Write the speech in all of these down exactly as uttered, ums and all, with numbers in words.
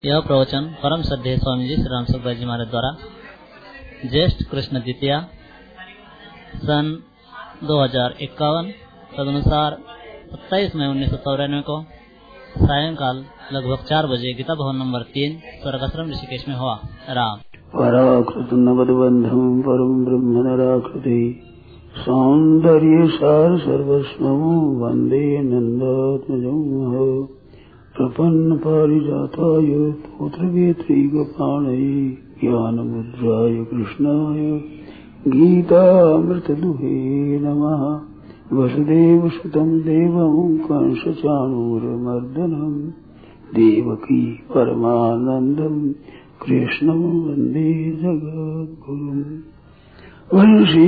यह प्रवचन परम श्रद्धेय स्वामी जी श्री राम सुखदास जी महाराज द्वारा ज्येष्ठ कृष्ण द्वितीया सन दो हजार इक्यावन तदनुसार सत्ताईस मई उन्नीस सौ चौरानवे को सायंकाल लगभग चार बजे गीता भवन नंबर तीन स्वर्गाश्रम ऋषिकेश में हुआ। राम पराकृत नवदबंधम परम ब्रह्म नराकृति सौंदर्य सार सर्वस्व वंदे नंदात्मजं प्रपन्न पारिजाताय पुत्रवेत्री गोपाणये ज्ञानमुद्राय कृष्णाय गीतामृतदुहे नमः। वसुदेवसुतं देवं कंसचाणूरमर्दनं देवकी परमानन्दं कृष्णं वन्दे जगद्गुरुम्। वंशी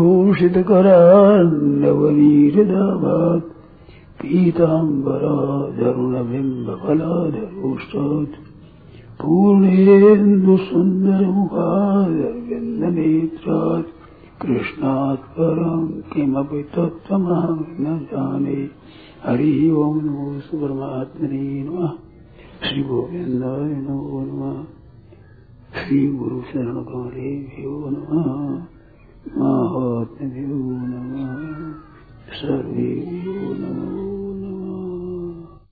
विभूषितकरान्नवनीरदाभात् पीताम्बराधरुणबिम्बफलाधरोष्टात् पूर्णेन्दुसुन्दरमुखादरविन्दनेत्रात् कृष्णात् परं किमपि तत्त्वमहं न जाने। हरि ओं नमो परमात्मने नमः। श्री गोविन्दाय नमो नमः। श्री गुरु शरणकमलेभ्यो नमः। महात्म्यो नमः। सर्वेभ्यो नमो नमः।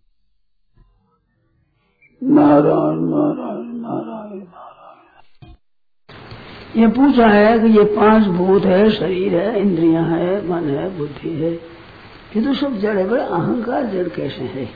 नारायण नारायण नारायण नारायण। ये पूछा है कि ये पांच भूत है, शरीर है, इंद्रियां है, मन है, बुद्धि है, ये तो सब जड़ है। बड़े अहंकार जड़ कैसे है?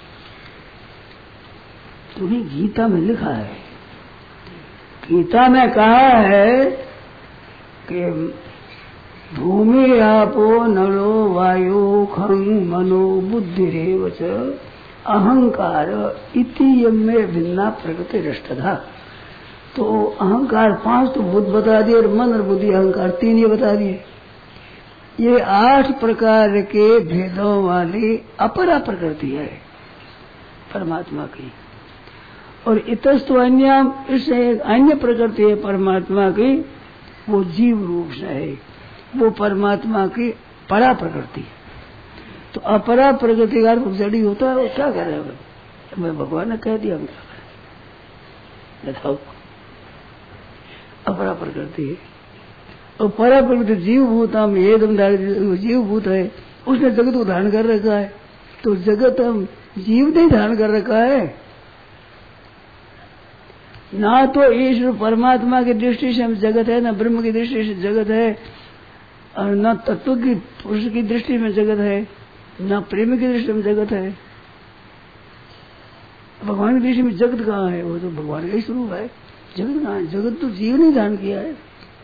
तुम्हें गीता में लिखा है, गीता में कहा है कि भूमि आपो नलो वायु खं मनो बुद्धिरेव च अहंकार इति यमे भिन्ना प्रकृति रष्टधा। तो अहंकार पांच तो भूत बता दिए और मन और बुद्धि अहंकार तीन ये बता दिए। ये आठ प्रकार के भेदों वाली अपरा प्रकृति है परमात्मा की। और इतस्तु अन्य, इससे एक अन्य प्रकृति है परमात्मा की, वो जीव रूप से है, वो परमात्मा की परा प्रकृति है। तो अपरा प्रकृति का जड़ी होता है, वो क्या करेगा? मैं भगवान ने कह दिया, बताओ अपरा प्रकृति है। और परा प्रकृति जीव भूत हम एकदम जीव भूत है, उसने जगत को धारण कर रखा है। तो जगत हम जीव ने धारण कर रखा है ना। तो ईश्वर परमात्मा की दृष्टि से हम जगत है, ना ब्रह्म की दृष्टि से जगत है, और न तत्व की पुरुष की दृष्टि में जगत है, न प्रेम की दृष्टि में जगत है। भगवान की दृष्टि में जगत कहाँ है? वो तो भगवान का ही स्वरूप है। जगत कहाँ है? जगत तो जीव ने धारण किया है।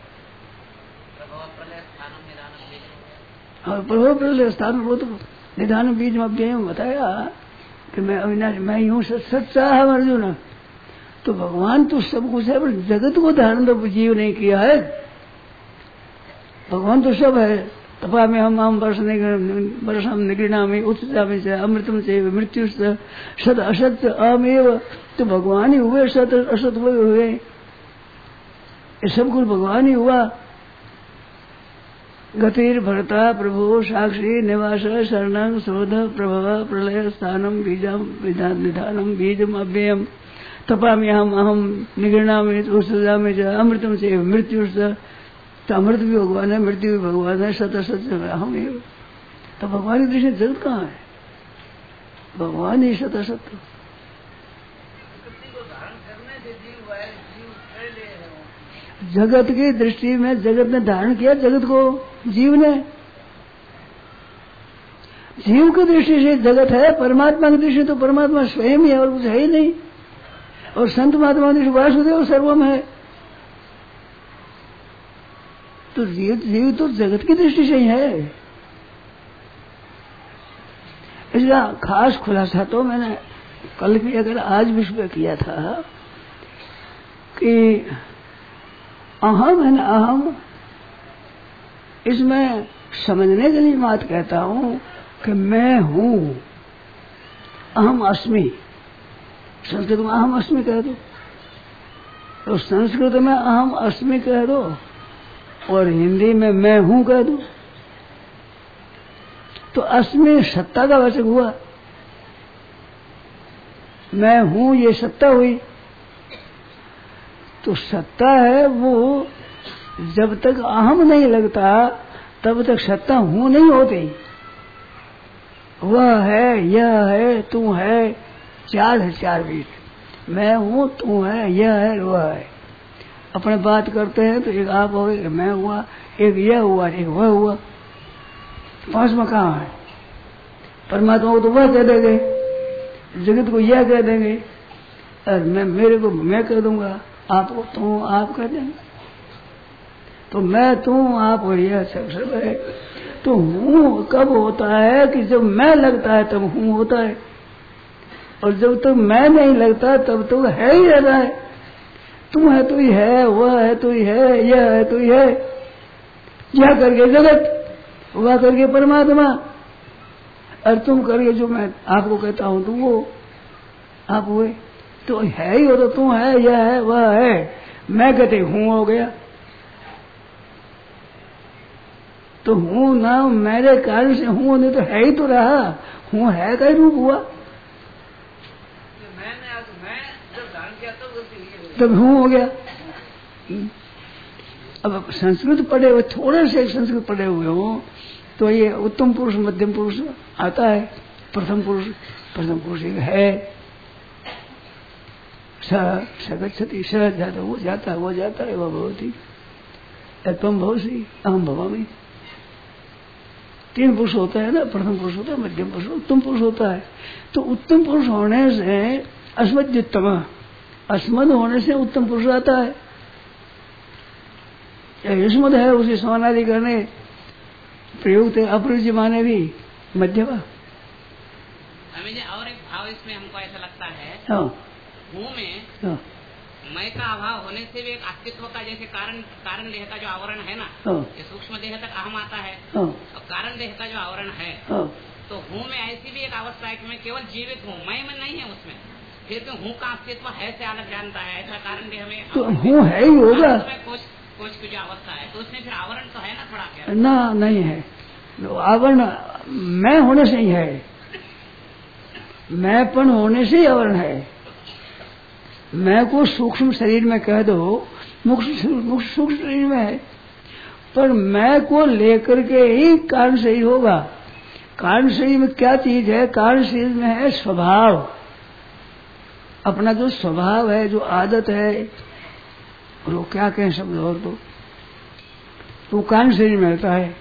और प्रभो प्रलय स्थान वो तो निधान बीज में अव्यय बताया कि मैं अविनाश, मैं यूं सच्चा है अर्जुन। तो भगवान तो सब कुछ है, पर जगत को धारण तो जीव नहीं किया है। भगवान तो सब है। तपा में हम हम वर्ष वर्षम निगृणा में उत्सा में से अमृतम से मृत्यु से सत असत अमेव। तो भगवान ही हुए, सत असत हुए हुए, ये सब कुछ भगवान ही हुआ। गतिर भरता प्रभु साक्षी निवास शरणं शोध प्रभव प्रलय स्थानम बीजम निधानम बीजम अव्ययम। तपा में हम अहम निगृणा में उत्सा में से अमृतम से मृत्यु से। तो अमृत भी भगवान है, मृत्यु भी भगवान है, सत असत हम ही। तो भगवान की दृष्टि जगत कहाँ है? भगवान ही सत असत। जगत की दृष्टि में जगत ने धारण किया, जगत को जीव ने। जीव की दृष्टि से जगत है, परमात्मा की दृष्टि तो परमात्मा स्वयं ही है और कुछ है ही नहीं। और संत महात्मा की दृष्टि वासुदेव सर्वम है। तो जीव जीव तो जगत की दृष्टि से ही है। इसका खास खुलासा तो मैंने कल भी अगर आज विश्व किया था कि अहम है ना, अहम इसमें समझने के लिए बात कहता हूं कि मैं हूं, अहम अस्मि। संस्कृत में अहम अस्मि कह दो, तो संस्कृत में अहम अस्मि कह दो, और हिंदी में मैं हूं कह दो, तो अस्मि सत्ता का वाचक हुआ। मैं हूँ ये सत्ता हुई। तो सत्ता है वो जब तक अहम नहीं लगता तब तक सत्ता हूँ नहीं होती। वह है, यह है, तू है, चार है, चार बीच मैं हूँ, तू है, यह है, वह है। अपने बात करते हैं तो एक आप हो, एक मैं हुआ, एक यह हुआ, एक वह हुआ। पांचवा कहाँ है? परमात्मा को तो वह कह देंगे, जगत को यह कह देंगे, और मैं मेरे को मैं कह दूंगा, आपको तू आप कह देंगे। तो मैं तू आप और यह सब सब है। तो हूँ कब होता है कि जब मैं लगता है तब हूँ होता है, और जब तक तो मैं नहीं लगता तब तो है ही रहता है। तू है तो ही है, वह है तो ही है, यह है तो ही है। यह करके जगत, वह करके परमात्मा, और तुम करके जो मैं आपको कहता हूँ तो वो आप हुए। तो है ही हो तो तू है, यह है, वह है। मैं कहते हूँ हो गया। तो हूँ ना मेरे कारण से हूँ, नहीं तो है ही तो रहा। हूँ है का रूप हुआ, तब हूँ हो गया। अब संस्कृत पढ़े हुए, थोड़े से संस्कृत पढ़े हुए हो तो ये उत्तम पुरुष मध्यम पुरुष आता है। प्रथम पुरुष, प्रथम पुरुष एक है, स गच्छति, स जाता, वो जाता है, वो जाता है, वह भवति, तुम भवसी, अहम भवामि। तीन पुरुष होता है ना, प्रथम पुरुष होता है, मध्यम पुरुष, उत्तम पुरुष होता है। तो उत्तम पुरुष होने से अस्मद्युत्तम, अस्मद होने से उत्तम पुरुष आता है। युष्मद है उसे समानादि करने प्रयुक्त है, अप्रयुक्त माने भी मध्यम। और एक भाव इसमें हमको ऐसा लगता है, हाँ, हूँ में हाँ, मैं का अभाव होने से भी एक अस्तित्व का, जैसे कारण कारण देह का जो आवरण है ना, हाँ, ये सूक्ष्म देह तक अहम आता है, हाँ, और कारण देह का जो आवरण है, हाँ, तो हूँ में ऐसी भी एक अवस्था है कि मैं केवल जीवित हूँ, मैं में नहीं है उसमें, फिर भी हूँ का अस्तित्व है से अलग जानता है, ऐसा कारण देह में तो हूँ है ही होगा। कोच कोच की जो अवस्था है, तो उसमें फिर आवरण तो है ना थोड़ा क्या? ना, नहीं है। आवरण मैं होने से ही है, मैंपन होने से ही आवरण है। मैं को सूक्ष्म शरीर में कह दो, मुख्य सूक्ष्म शरीर में है, पर मैं को लेकर के ही कारण शरीर होगा। कारण शरीर में क्या चीज है? कारण शरीर में है स्वभाव, अपना जो स्वभाव है, जो आदत है, और वो क्या कहें शब्द और तो तो कारण शरीर में रहता है।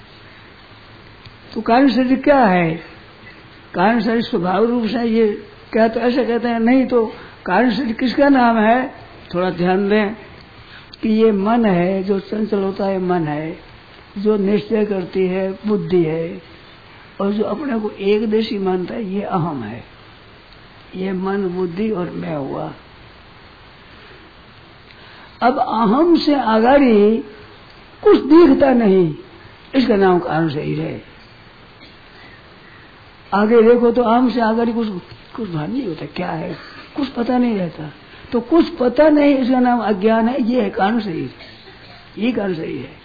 तो कारण शरीर क्या है? कारण शरीर स्वभाव रूप से ये क्या, तो ऐसा कहते हैं नहीं। तो कारण शरीर किसका नाम है? थोड़ा ध्यान दें कि ये मन है, जो चंचल होता है मन है, जो निश्चय करती है बुद्धि है, और जो अपने को एकदेशी मानता है ये अहम है। ये मन, बुद्धि और मैं हुआ। अब अहम से आगाड़ी कुछ दिखता नहीं, इसका नाम कारण शरीर है। आगे देखो तो अहम से आगाड़ी कुछ कुछ भान नहीं होता, क्या है कुछ पता नहीं रहता। तो कुछ पता नहीं, इसका नाम अज्ञान है। ये है कारण शरीर, ये कारण शरीर है।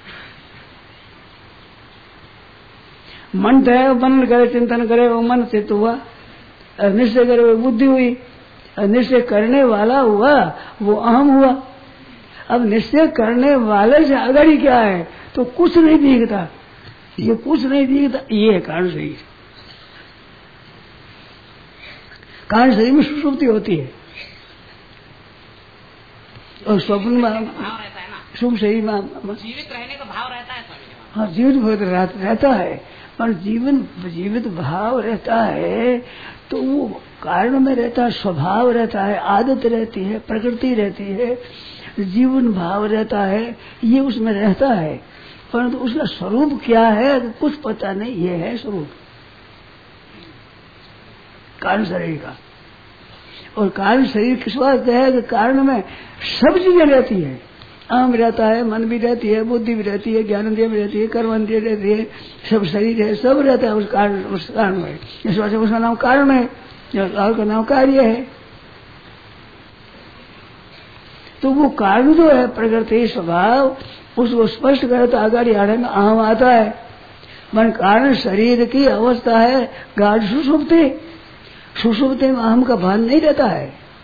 मन है, मन करे, चिंतन करे, वो मन चित्त हुआ, निश्चय करे वो बुद्धि हुई, निश्चय करने वाला हुआ वो अहम हुआ। अब निश्चय करने वाले से आगाड़ी क्या है? तो कुछ नहीं दिखता, ये कुछ नहीं दिखता, ये है कारण शरीर। कारण शरीर में सुषुप्ति होती है, और स्वप्न में भाव रहता है ना, शुभ शरीर में जीवित रहने का भाव रहता है स्वामी। हाँ, जीवित रहता है, पर जीवन जीवित भाव रहता है तो वो कारण में रहता है, स्वभाव रहता है, आदत रहती है, प्रकृति रहती है, जीवन भाव रहता है, ये उसमें रहता है। परंतु तो उसका स्वरूप क्या है कुछ पता नहीं, ये है स्वरूप कारण शरीर का। और कारण शरीर किस बात का है कि कारण में सब चीजें रहती है, आम रहता है, मन भी रहती है, बुद्धि भी रहती है, ज्ञानेंद्रिय भी रहती है, कर्मेंद्रिय रहती है, सब शरीर है, सब रहता है उस कारण, उस कारण में। इस वजह से उसका नाम कारण है, और का नाम कार्य है। तो वो कारण जो है प्रकृति स्वभाव, उसको स्पष्ट करे तो आगाड़ी आड़े में अहम आता है। मन कारण शरीर की अवस्था है गाढ़ सुषुप्ति, सुषुप्ति में अहम का भान नहीं रहता है।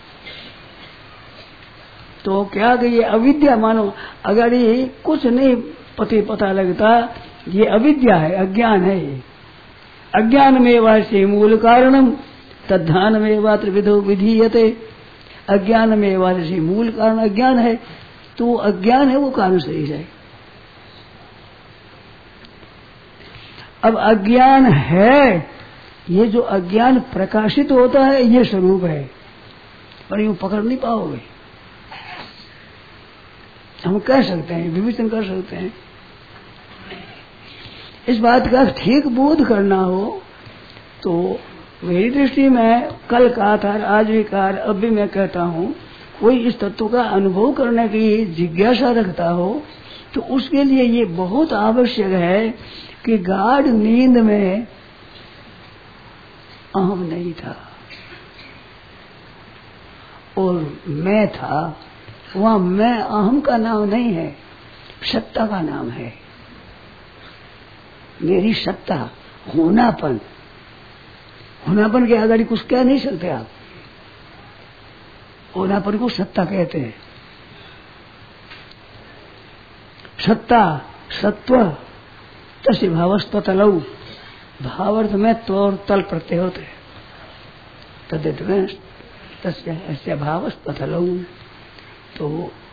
तो क्या कि ये अविद्या, मानो अगर ये कुछ नहीं पति पता लगता, ये अविद्या है, अज्ञान है। ये अज्ञान में वास्य मूल कारणम तद्धान में वा त्रिविधो विधीयते। अज्ञान में वास्य मूल कारण अज्ञान है, तो अज्ञान है वो कारण सही है। अब अज्ञान है, ये जो अज्ञान प्रकाशित होता है ये स्वरूप है, पर यूं पकड़ नहीं पाओगे। हम कह सकते हैं, विवेचन कर सकते हैं। इस बात का ठीक बोध करना हो तो मेरी दृष्टि में कल कहा था, आज भी कहा, अब भी मैं कहता हूँ, कोई इस तत्व का अनुभव करने की जिज्ञासा रखता हो तो उसके लिए ये बहुत आवश्यक है कि गाढ़ नींद में अहम नहीं था और मैं था, वहां मैं अहम का नाम नहीं है, सत्ता का नाम है। मेरी सत्ता, होनापन, होनापन के आगे कुछ कह नहीं सकते आप। होनापन को सत्ता कहते हैं। सत्ता, सत्व, तस्य भावस्तलौ, भावर्थ में तो और तल प्रत्यय होते हैं। तद्धित में तस्य भावस्तलौ, तो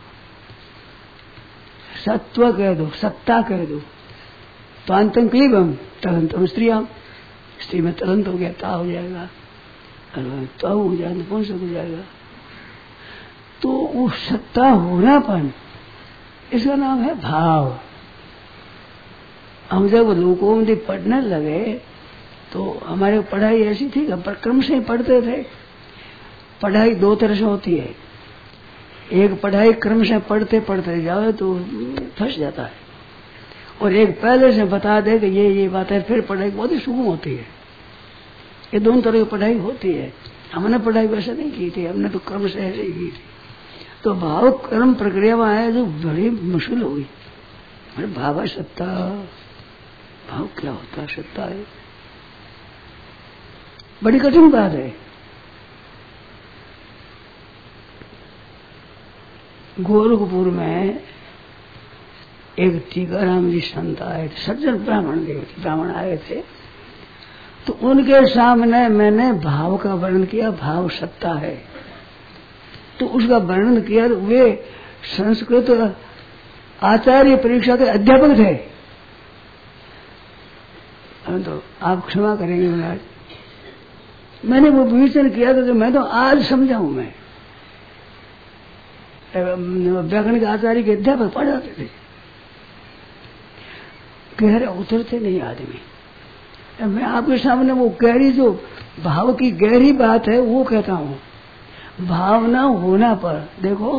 सत्व कह दो, सत्ता कह दो, तो अंतम क्लीबम तदंतम स्त्रियाम, स्त्री में तदंत हो गया, ता हो जाएगा, तो हो जाएगा, कौन सा हो जाएगा। तो वो सत्ता होनापन, इसका नाम है भाव। हम जब लोगों में पढ़ने लगे तो हमारे पढ़ाई ऐसी थी कि क्रम से पढ़ते थे। पढ़ाई दो तरह से होती है, एक पढ़ाई क्रम से पढ़ते पढ़ते जाओ तो फंस जाता है, और एक पहले से बता दे कि ये ये बात है, फिर पढ़ाई बहुत ही सुगम होती है। ये दोनों तरह की पढ़ाई होती है। हमने पढ़ाई वैसे नहीं की थी, हमने तो क्रम से ऐसे ही की थी। तो भाव कर्म प्रक्रिया में आया जो बड़ी मुश्किल हो गई। अरे भाव सत्ता, भाव क्या होता है, सत्ता है, बड़ी कठिन बात है। गोरखपुर में एक टीकाराम जी संत आए थे, सज्जन ब्राह्मण देव ब्राह्मण आए थे, तो उनके सामने मैंने भाव का वर्णन किया। भाव सत्ता है, तो उसका वर्णन किया। वे संस्कृत आचार्य परीक्षा के अध्यापक थे। तो आप क्षमा करेंगे महाराज, मैंने वो विवेचन किया था, तो मैं तो आज समझाऊं। मैं व्याकरण के आचार्य के अध्यापक पढ़ाते थे, गहरे उतरते नहीं आदमी। मैं आपके सामने वो गहरी, जो भाव की गहरी बात है वो कहता हूँ। भावना होना पर देखो,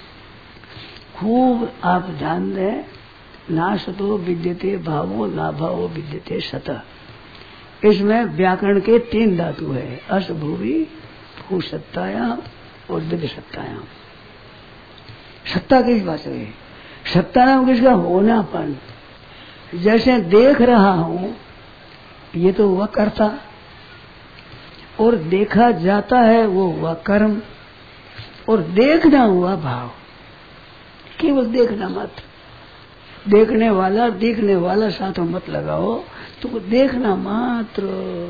खूब आप ध्यान दें, ना सतो विद्यते भावो ना भावो विद्यते सत। इसमें व्याकरण के तीन धातु है, अस भूवि भू सत्तायाम और विद सत्तायाम। सत्ता किस बात है? सत्ता नाम किसका? होनापन। जैसे देख रहा हूं, ये तो हुआ कर्ता, और देखा जाता है वो हुआ कर्म, और देखना हुआ भाव। केवल देखना मात्र, देखने वाला देखने वाला साथ में मत लगाओ, तो वो देखना मात्र,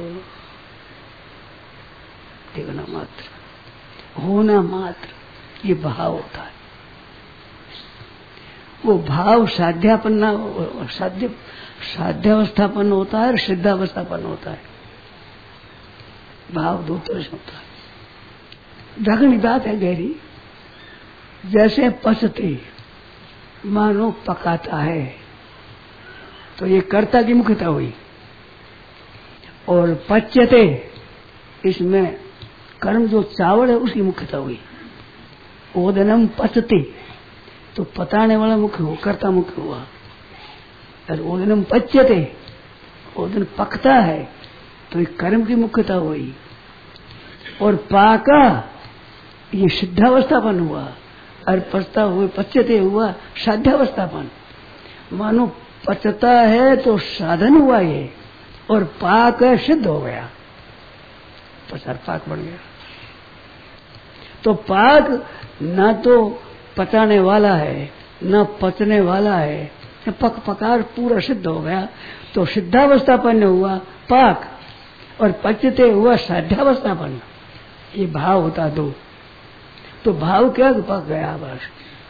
देखना मात्र, होना मात्र, ये भाव होता है। वो भाव साध्यापन्न साध्य साध्यावस्थापन्न होता है और सिद्धावस्थापन्न होता है। भाव दो तरह से होता है। दगनी बात है गहरी। जैसे पचते, मानो पकाता है, तो ये कर्ता की मुख्यता हुई, और पच्यते, इसमें कर्म जो चावल है उसकी मुख्यता हुई। ओदनम पचते, तो पताने वाला मुख्य हो, कर्ता मुख्य हुआ। और ओदनम पच्यते, ओदन पकता है, तो ये कर्म की मुख्यता हुई। और पाका, ये सिद्धावस्थापन हुआ, और पचता हुए पच्यते हुआ साध्यावस्थापन। मानो पचता है तो साधन हुआ ये, और पाक है सिद्ध हो गया। प्रसार पाक बन गया। तो पाक ना तो पचाने वाला है न पचने वाला है, पक पकार पूरा सिद्ध हो गया तो सिद्धावस्थापन्न हुआ पाक, और पचते हुआ साध्यावस्थापन्न। ये भाव होता दो, तो भाव क्या पक गया बस।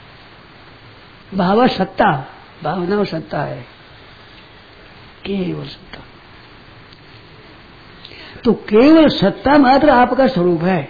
भाव सत्ता, भावना सत्ता है, केवल सत्ता। तो केवल सत्ता मात्र आपका स्वरूप है।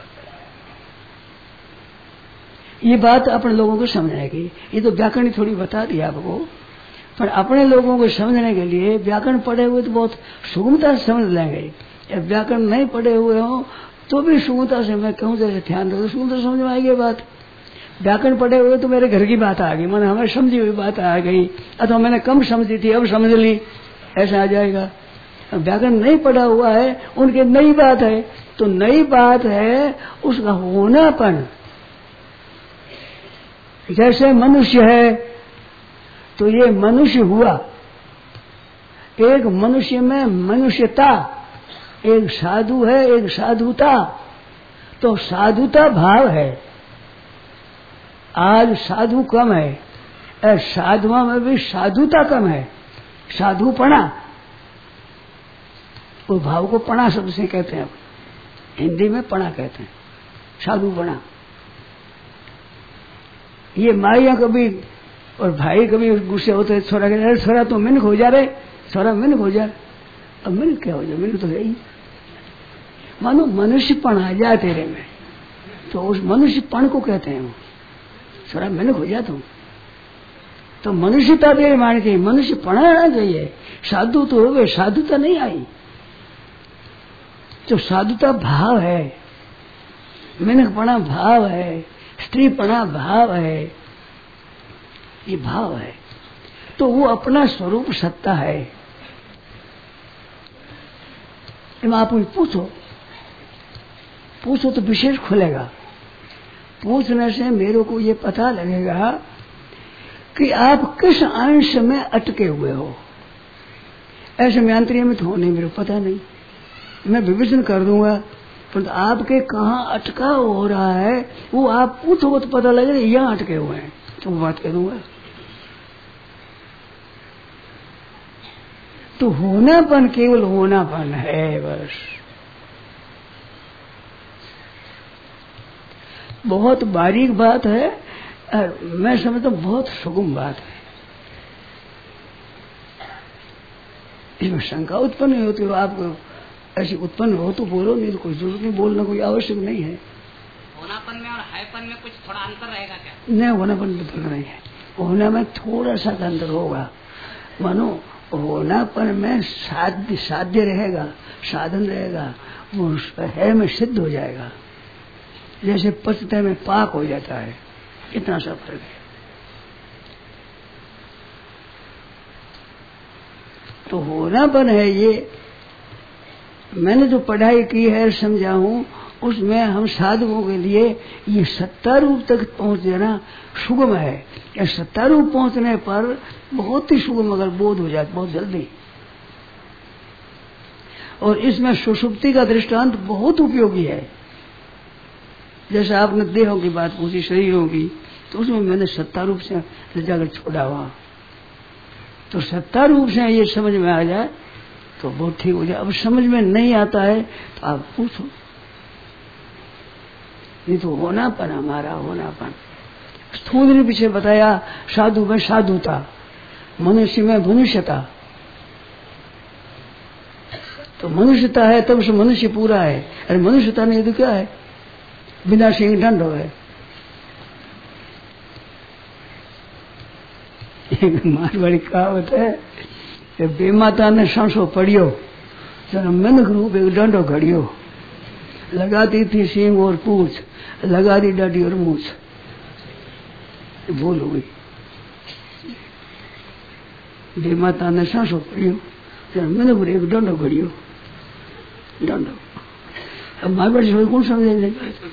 ये बात अपने लोगों को समझने की, ये तो व्याकरण थोड़ी बता दी आपको, पर अपने लोगों को समझने के लिए व्याकरण पढ़े हुए तो बहुत सुगमता से समझ लेंगे। व्याकरण नहीं पढ़े हुए हो तो भी सुगमता से, मैं कहूँ जैसे ध्यान दो, सुगमता समझ में आएगी बात। व्याकरण पढ़े हुए तो मेरे घर की बात आ गई, मैंने हमें समझी हुई बात आ गई, अथवा मैंने कम समझी थी अब समझ ली, ऐसा आ जाएगा। व्याकरण नहीं पढ़ा हुआ है उनके नई बात है, तो नई बात है उसका होनापन। जैसे मनुष्य है तो ये मनुष्य हुआ, एक मनुष्य में मनुष्यता, एक साधु है एक साधुता, तो साधुता भाव है। आज साधु कम है और साधुओं में भी साधुता कम है, साधुपना। वो भाव को पणा शब्द से कहते हैं, हिंदी में पणा कहते हैं, साधुपना। ये माइया कभी और भाई कभी गुस्से होते, छोरा कहते अरे छोरा तो मिनख हो जा रहे, छोरा मिनख हो जा। अब मिनख क्या हो जाए, मिनख तो है ही। मानो मनुष्यपण आ जाए तेरे में, तो उस मनुष्यपण को कहते हैं वो, छोरा मिनख हो जा तुम। तो मनुष्यता तेरे माननी चाहिए, मनुष्यपण आना चाहिए। साधु तो हो गए, साधुता नहीं आई। जो साधुता भाव है, मिनखपणा भाव है, स्त्रीपणा भाव है, ये भाव है। तो वो अपना स्वरूप सत्ता है। आप पूछो पूछो तो विशेष खुलेगा। पूछने से मेरे को ये पता लगेगा कि आप किस अंश में अटके हुए हो। ऐसे में अंतरिय में तो हो नहीं, मेरे को पता नहीं, मैं विवेचन कर दूंगा, पर आपके कहाँ अटका हो रहा है वो आप पूछोगे तो पता लगेगा यहाँ अटके हुए हैं, तो वो बात कह दूंगा। तो होनापन केवल होनापन है बस। बहुत बारीक बात है, और मैं समझता हूँ बहुत सुगम बात है। इसमें शंका उत्पन्न नहीं होती, आपको ऐसी उत्पन्न हो तो बोलो, नहीं तो कोई जरूरत नहीं, बोलना कोई आवश्यक नहीं है। होनापन में और हैपन में कुछ थोड़ा अंतर रहेगा क्या? नहीं, होनापन में फर्क नहीं है, होना में थोड़ा सा अंतर होगा। मानो होनापन में साध्य साध्य रहेगा, साधन रहेगा, वो है में सिद्ध हो जाएगा, जैसे पचते में पाक हो जाता है, इतना सा फर्क है। तो होनापन है ये। मैंने जो पढ़ाई की है समझा हूँ, उसमें हम साधुओं के लिए ये सत्ता रूप तक पहुँच जाना सुगम है। या सत्ता रूप पहुँचने पर बहुत ही सुगम अगर बोध हो जाए बहुत जल्दी। और इसमें सुषुप्ति का दृष्टांत बहुत उपयोगी है। जैसे आपने देहों की बात पूछी, शरीरों की, तो उसमें मैंने सत्ता रूप से जाकर छोड़ा हुआ, तो सत्ता रूप से ये समझ में आ जाए तो बहुत ठीक हो जाए। अब समझ में नहीं आता है तो आप पूछो, नहीं तो होनापन हमारा होनापन। स्थूल ने पीछे बताया, साधु में साधुता, मनुष्य में मनुष्यता। तो मनुष्यता है तब से मनुष्य पूरा है, अरे मनुष्यता नहीं तो क्या है, बिना सिंह दंड है। मारवाड़ी कहावत है, बेमाता ने सांसो पड़ियो, मिनख रूप एक डंडो घड़ियो, लगाती थी सींग और पूछ, लगा दी डाडी और मूछ। भूल हो गई। बेमाता ने सांसो पड़ियो, मिनख रूप एक डंडो घड़ियो, डंडो। अब मारवाड़ी से कौन समझेंगे?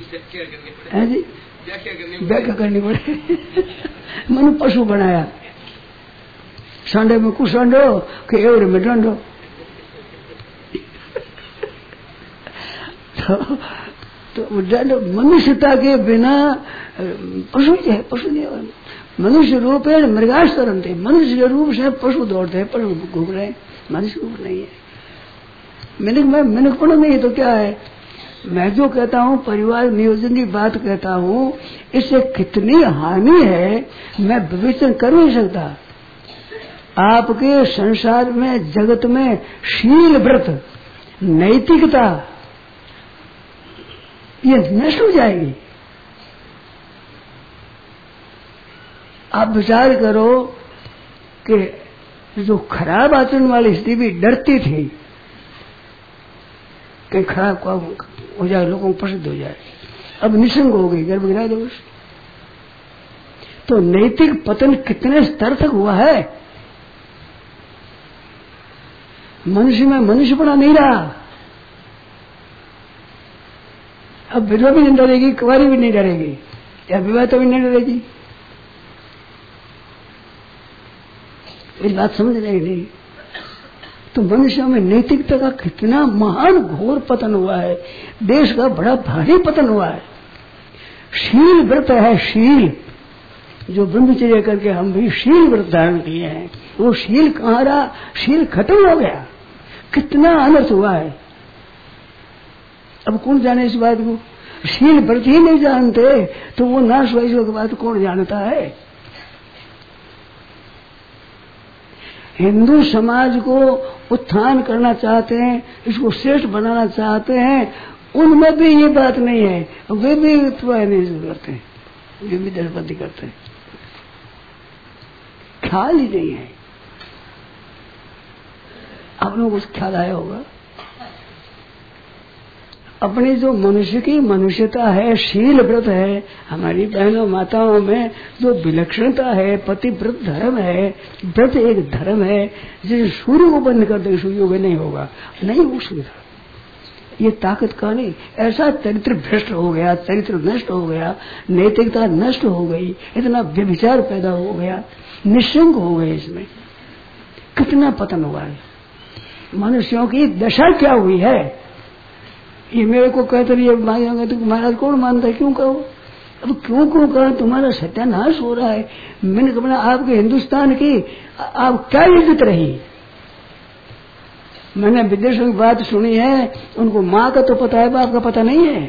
व्याख्या करनी पड़े। मनु पशु बनाया, सांडे में कुछ सांडो के एवरे में डंडो। तो मनुष्यता के बिना पशु है, पशु नहीं। मनुष्य रूप है मृगास्तरम थे, मनुष्य के रूप से पशु दौड़ते हैं, पशु घूम रहे हैं, मनुष्य रूप नहीं है। मैंने मैं मैंने पढ़ा नहीं है तो क्या है। मैं जो कहता हूँ परिवार नियोजन की बात कहता हूँ, इससे कितनी हानि है मैं विवेचन कर नहीं सकता। आपके संसार में जगत में शील व्रत नैतिकता ये नष्ट हो जाएगी। आप विचार करो कि जो खराब आचरण वाली स्थिति भी डरती थी कि खराब हो जाए, लोगों को प्रसिद्ध हो जाए, अब निसंग हो गई, गर्भ गिरा दो। तो नैतिक पतन कितने स्तर तक हुआ है। मनुष्य में मनुष्यपना नहीं रहा। अब विधवा भी नहीं डरेगी, कुंवारी भी नहीं डरेगी, या विवाहिता भी नहीं डरेगी। इस बात समझ रहे नहीं। तो मनुष्य में नैतिकता का कितना महान घोर पतन हुआ है, देश का बड़ा भारी पतन हुआ है। शील व्रत है, शील जो ब्रह्मचर्य करके हम भी शील व्रत धारण किए हैं, वो शील कहाँ रहा, शील खत्म हो गया। कितना अनर्थ हुआ है। अब कौन जाने इस बात को। शील व्रत ही नहीं जानते तो वो नाश वैश्व की बात कौन जानता है। हिंदू समाज को उत्थान करना चाहते हैं, इसको श्रेष्ठ बनाना चाहते हैं, उनमें भी ये बात नहीं है। वे भी नहीं करते हैं, वे भी दर्पति करते हैं, ख्याल ही नहीं है। आप लोगों को ख्याल आया होगा। अपनी जो मनुष्य की मनुष्यता है, शील व्रत है, हमारी बहनों माताओं में जो विलक्षणता है, पतिव्रत धर्म है, व्रत एक धर्म है। जिसे सूर्य को बंद कर दे सूर्य उदय नहीं होगा, नहीं हो सकता। ये ताकत का नहीं। ऐसा चरित्र भ्रष्ट हो गया, चरित्र नष्ट हो गया, नैतिकता नष्ट हो गई, इतना व्यभिचार पैदा हो गया, निशंक हो गए। इसमें कितना पतन हुआ है। मनुष्यों की दशा क्या हुई है, ये मेरे को कहते रहिए मांगेंगे तो महाराज कौन मानता है, क्यों कहो। अब क्यों क्यों कहो, तुम्हारा सत्यानाश हो रहा है। मैंने कहा आपके हिंदुस्तान की आप क्या इज्जत रही। मैंने विदेशों की बात सुनी है, उनको माँ का तो पता है, बाप का पता नहीं है।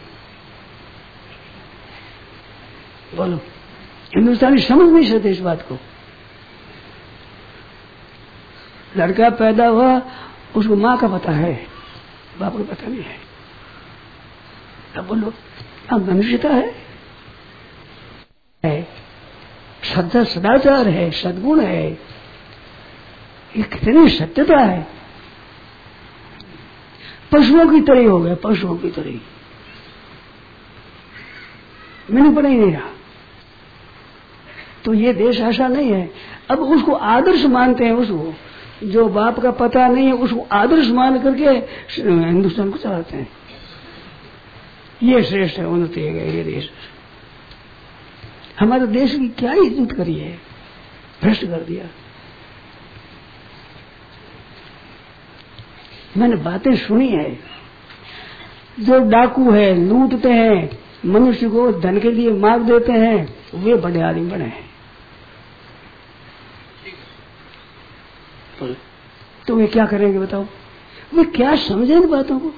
बोलो, हिंदुस्तानी समझ नहीं सकते इस बात को। लड़का पैदा हुआ, उसको माँ का पता है, बाप को पता नहीं है। अब बोलो, अब मनुष्यता है, है श्रद्धा, सदाचार है, सद्गुण है, ये कितनी सत्यता है। पशुओं की तरह हो गया, पशुओं की तरह। मैंने पता ही नहीं रहा। तो ये देश ऐसा नहीं है। अब उसको आदर्श मानते हैं, उसको जो बाप का पता नहीं है उसको आदर्श मान करके हिंदुस्तान को चलाते हैं। ये श्रेष्ठ है, उन्नति है ये देश। हमारे देश की क्या इज्जत करी है, भ्रष्ट कर दिया। मैंने बातें सुनी है, जो डाकू है, लूटते हैं, मनुष्य को धन के लिए मार देते हैं, वे बड़े आदमी बने हैं। तो वे क्या करेंगे बताओ। वे क्या समझे इन बातों को।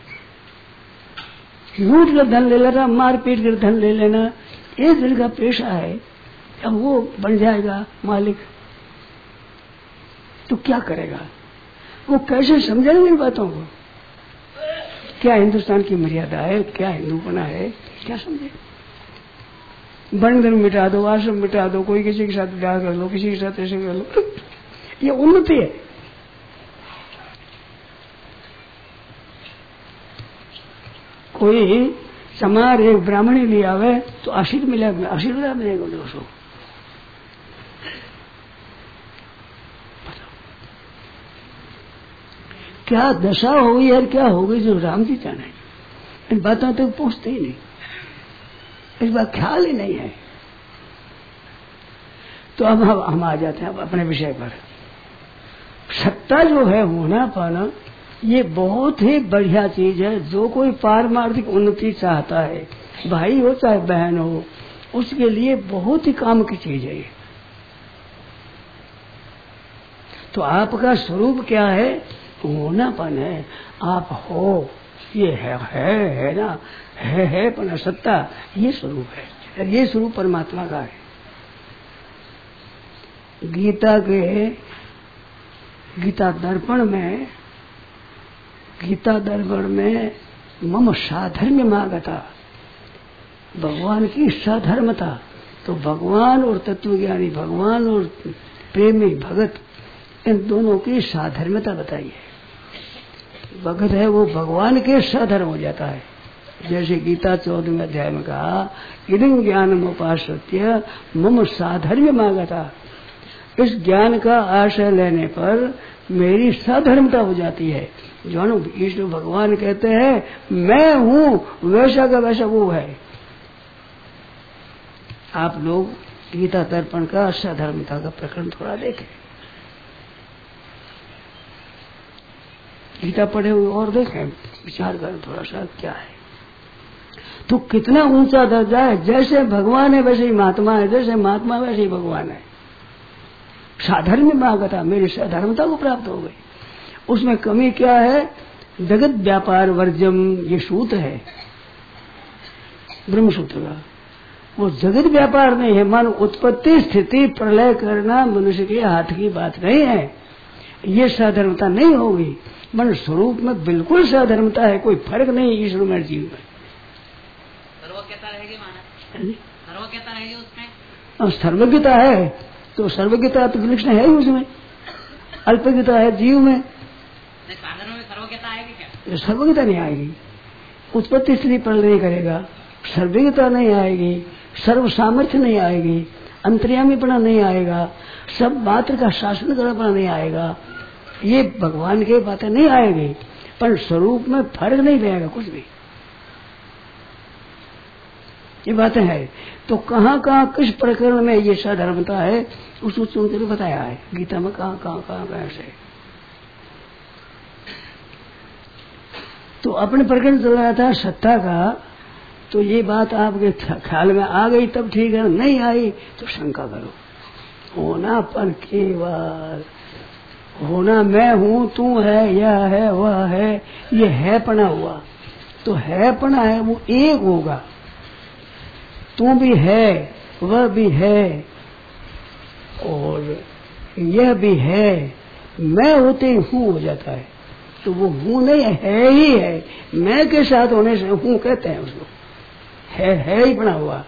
लूट कर धन ले लेना, मार पीट कर धन ले लेना, एक दिन का पेशा है। अब वो बन जाएगा मालिक तो क्या करेगा, वो कैसे समझेंगे इन बातों को। क्या हिंदुस्तान की मर्यादा है, क्या हिंदूपना है, क्या समझे। बंधन मिटा दो, आश्रम मिटा दो, कोई किसी के साथ ब्याह कर लो, किसी के साथ ऐसे कर लो, ये उन्नति है। कोई समार एक ब्राह्मणी ले आवे तो आशीर्वाद मिलेगा, आशीर्वाद मिलेगा दोस्तों। क्या दशा हो गई और क्या हो गई जो राम जी जाने। इन बातों तक पूछते ही नहीं, इस बात ख्याल ही नहीं है। तो अब हम आ जाते हैं अपने विषय पर। सत्ता जो है, होना पाना, ये बहुत ही बढ़िया चीज है। जो कोई पारमार्थिक उन्नति चाहता है, भाई हो चाहे बहन हो, उसके लिए बहुत ही काम की चीज है ये। तो आपका स्वरूप क्या है? होनापन है। आप हो, ये है है है ना, है है पन सत्ता, ये स्वरूप है। ये स्वरूप परमात्मा का है। गीता के गीता दर्पण में गीता दर्पण में मम साधर्म्य मागता, भगवान की साधर्मता। तो भगवान और तत्वज्ञानी, भगवान और प्रेमी भगत, इन दोनों की साधर्मता बताई है। भगत है वो भगवान के साधर्म हो जाता है। जैसे गीता चौदहवें अध्याय में कहा, इदं ज्ञानम उपाश्रित्य मम साधर्म्य मागता। इस ज्ञान का आश्रय लेने पर मेरी साधर्मता हो जाती है। जो ईश्वर भगवान कहते हैं मैं हूँ, वैसा का वैसा वो है। आप लोग गीता दर्पण का साधर्मता का प्रकरण थोड़ा देखें, गीता पढ़े हुए और देखें, विचार करें थोड़ा सा क्या है। तो कितना ऊंचा दर्जा है। जैसे भगवान है वैसे ही महात्मा है, जैसे महात्मा वैसे ही भगवान है। साधर्म्य मागता, मेरी साधर्मता को प्राप्त हो गई। उसमें कमी क्या है? जगत व्यापार वर्जम, ये सूत्र है ब्रह्म सूत्र का। वो जगत व्यापार नहीं है। मान उत्पत्ति स्थिति प्रलय करना मनुष्य के हाथ की बात नहीं है। ये साधर्मता नहीं होगी। मन स्वरूप में बिल्कुल साधर्मता है, कोई फर्क नहीं ईश्वर में जीव में। सर्वज्ञता रहेगी माना, सर्वज्ञता रहेगी उसमें। और सर्वज्ञता है तो सर्वज्ञता तो विलक्षण है ही उसमें। अल्पज्ञता है जीव में। साधनों में सर्वज्ञता आएगी क्या? सर्वज्ञता नहीं आएगी। उत्पत्ति स्थिति प्रलय नहीं करेगा, सर्वज्ञता नहीं आएगी, सर्व सामर्थ्य नहीं आएगी, अंतर्यामीपना नहीं आएगा, सब मात्र का शासन करना नहीं आएगा। ये भगवान के बातें नहीं आएगी, पर स्वरूप में फर्क नहीं रहेगा कुछ भी। ये बातें है। तो कहाँ कहाँ किस प्रकरण में ये साधर्मता है उसको चुन कर बताया है गीता में, कहाँ कहाँ कहाँ कैसे। तो अपने प्रकरण चल रहा था सत्ता का, तो ये बात आपके ख्याल में आ गई तब ठीक है, नहीं आई तो शंका करो। होना पर केवल होना, मैं हूँ, तू है, यह है, वह है, ये है पना हुआ। तो है पना है वो एक होगा। तू भी है, वह भी है, और यह भी है, मैं होते ही हूँ हो जाता है। तो वो हूँ नहीं है ही है। मैं के साथ होने से हूँ कहते हैं उसको। है है ही बना हुआ।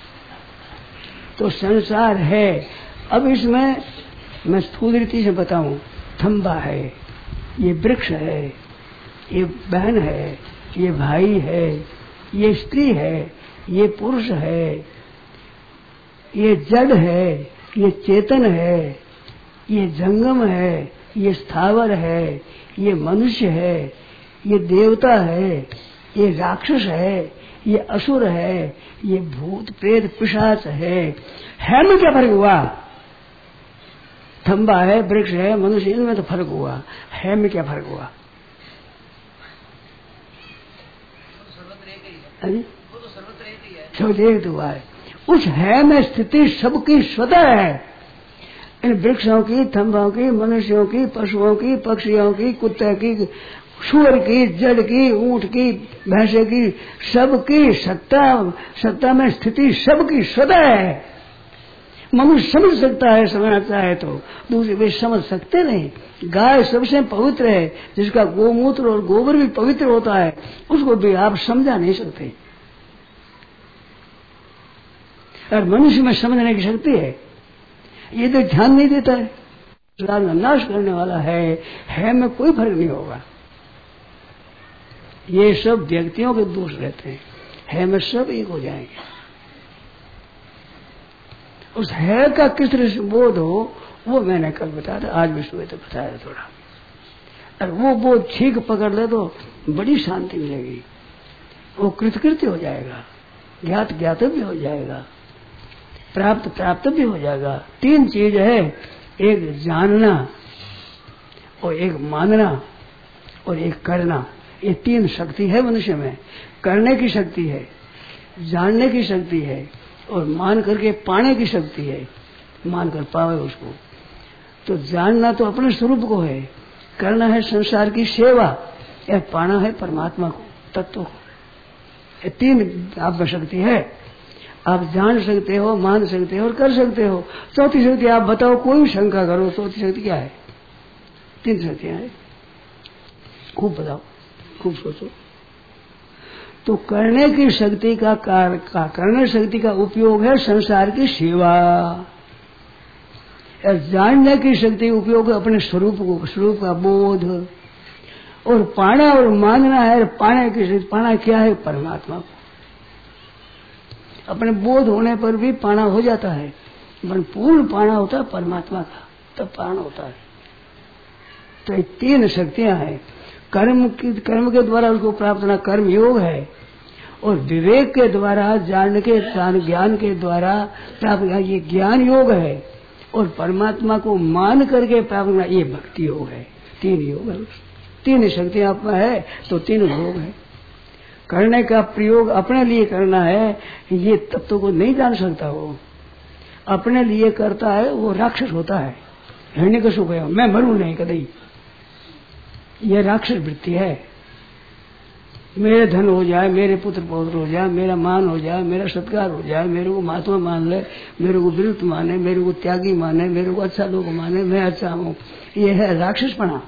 तो संसार है। अब इसमें मैं स्थूल रीति से बताऊं, थंबा है, ये वृक्ष है, ये बहन है, ये भाई है, ये स्त्री है, ये पुरुष है, ये जड़ है, ये चेतन है, ये जंगम है, ये स्थावर है, ये मनुष्य है, ये देवता है, ये राक्षस है, ये असुर है, ये भूत प्रेत पिशाच है। है में क्या फर्क हुआ? थंबा है, वृक्ष है, मनुष्य, इनमें तो फर्क हुआ। है में क्या फर्क हुआ? सब एक हुआ है। उस है में स्थिति सबकी स्वतः है। इन वृक्षों की, थंबाओं की, मनुष्यों की, पशुओं की, पक्षियों की, कुत्ते की, सूअर की, जड़ की, ऊंट की, भैंसे की, सबकी सत्ता सत्ता में स्थिति सबकी स्वतः है। मनुष्य समझ सकता है, समझना चाहे तो। दूसरे वे समझ सकते नहीं। गाय सबसे पवित्र है, जिसका गोमूत्र और गोबर भी पवित्र होता है, उसको भी आप समझा नहीं सकते। और मनुष्य में समझने की शक्ति है, ये तो ध्यान नहीं देता है। नाश करने वाला है, है में कोई फर्क नहीं होगा। ये सब व्यक्तियों के दोष रहते हैं। है में सब एक हो जाएंगे। उस है का किस तरह से बोध हो, वो मैंने कल बताया था, आज भी सुबह तो बताया थोड़ा। और वो बोध ठीक पकड़ ले तो बड़ी शांति मिलेगी। वो कृतकृत्य हो जाएगा, ज्ञात ज्ञातव्य हो जाएगा, प्राप्त प्राप्त भी हो जाएगा। तीन चीज है, एक जानना और एक मानना और एक करना, ये तीन शक्ति है मनुष्य में। करने की शक्ति है, जानने की शक्ति है, और मान करके पाने की शक्ति है, मान कर पावे उसको। तो जानना तो अपने स्वरूप को है, करना है संसार की सेवा, या पाना है परमात्मा को, तत्व को। ये तीन आप में शक्ति है। आप जान सकते हो, मान सकते हो और कर सकते हो। चौथी शक्ति आप बताओ, कोई शंका करो, चौथी शक्ति क्या है? तीन शक्तियां हैं, खूब बताओ, खूब सोचो। तो करने की शक्ति का, कार, का करने शक्ति का उपयोग है संसार की सेवा। जानने की शक्ति उपयोग है अपने स्वरूप को, स्वरूप का बोध। और पाना और मानना है, पाने की शक्ति, पाना क्या है? परमात्मा को। अपने बोध होने पर भी पाना हो जाता है, पर पूर्ण पाना होता है परमात्मा का, तब पाना होता है। तो ये तीन शक्तियां हैं। कर्म की, कर्म के द्वारा उसको प्राप्त होना कर्म योग है, और विवेक के द्वारा, जान के ज्ञान के द्वारा प्राप्त ये ज्ञान योग है, और परमात्मा को मान करके प्राप्त होना ये भक्ति योग है। तीन योग है, तीन शक्तियां आप में है तो तीन योग है। करने का प्रयोग अपने लिए करना है, ये तत्व को नहीं जान सकता। वो अपने लिए करता है, वो राक्षस होता है। हिरण्यकशिपु है, मैं मरूं नहीं कभी, ये राक्षस वृत्ति है। मेरे धन हो जाए, मेरे पुत्र पौत्र हो जाए, मेरा मान हो जाए, मेरा सत्कार हो जाए, मेरे को महात्मा मान ले, मेरे को विरुद्ध माने, मेरे को त्यागी माने, मेरे को अच्छा लोग माने, मैं अच्छा हूँ, ये है राक्षसपना।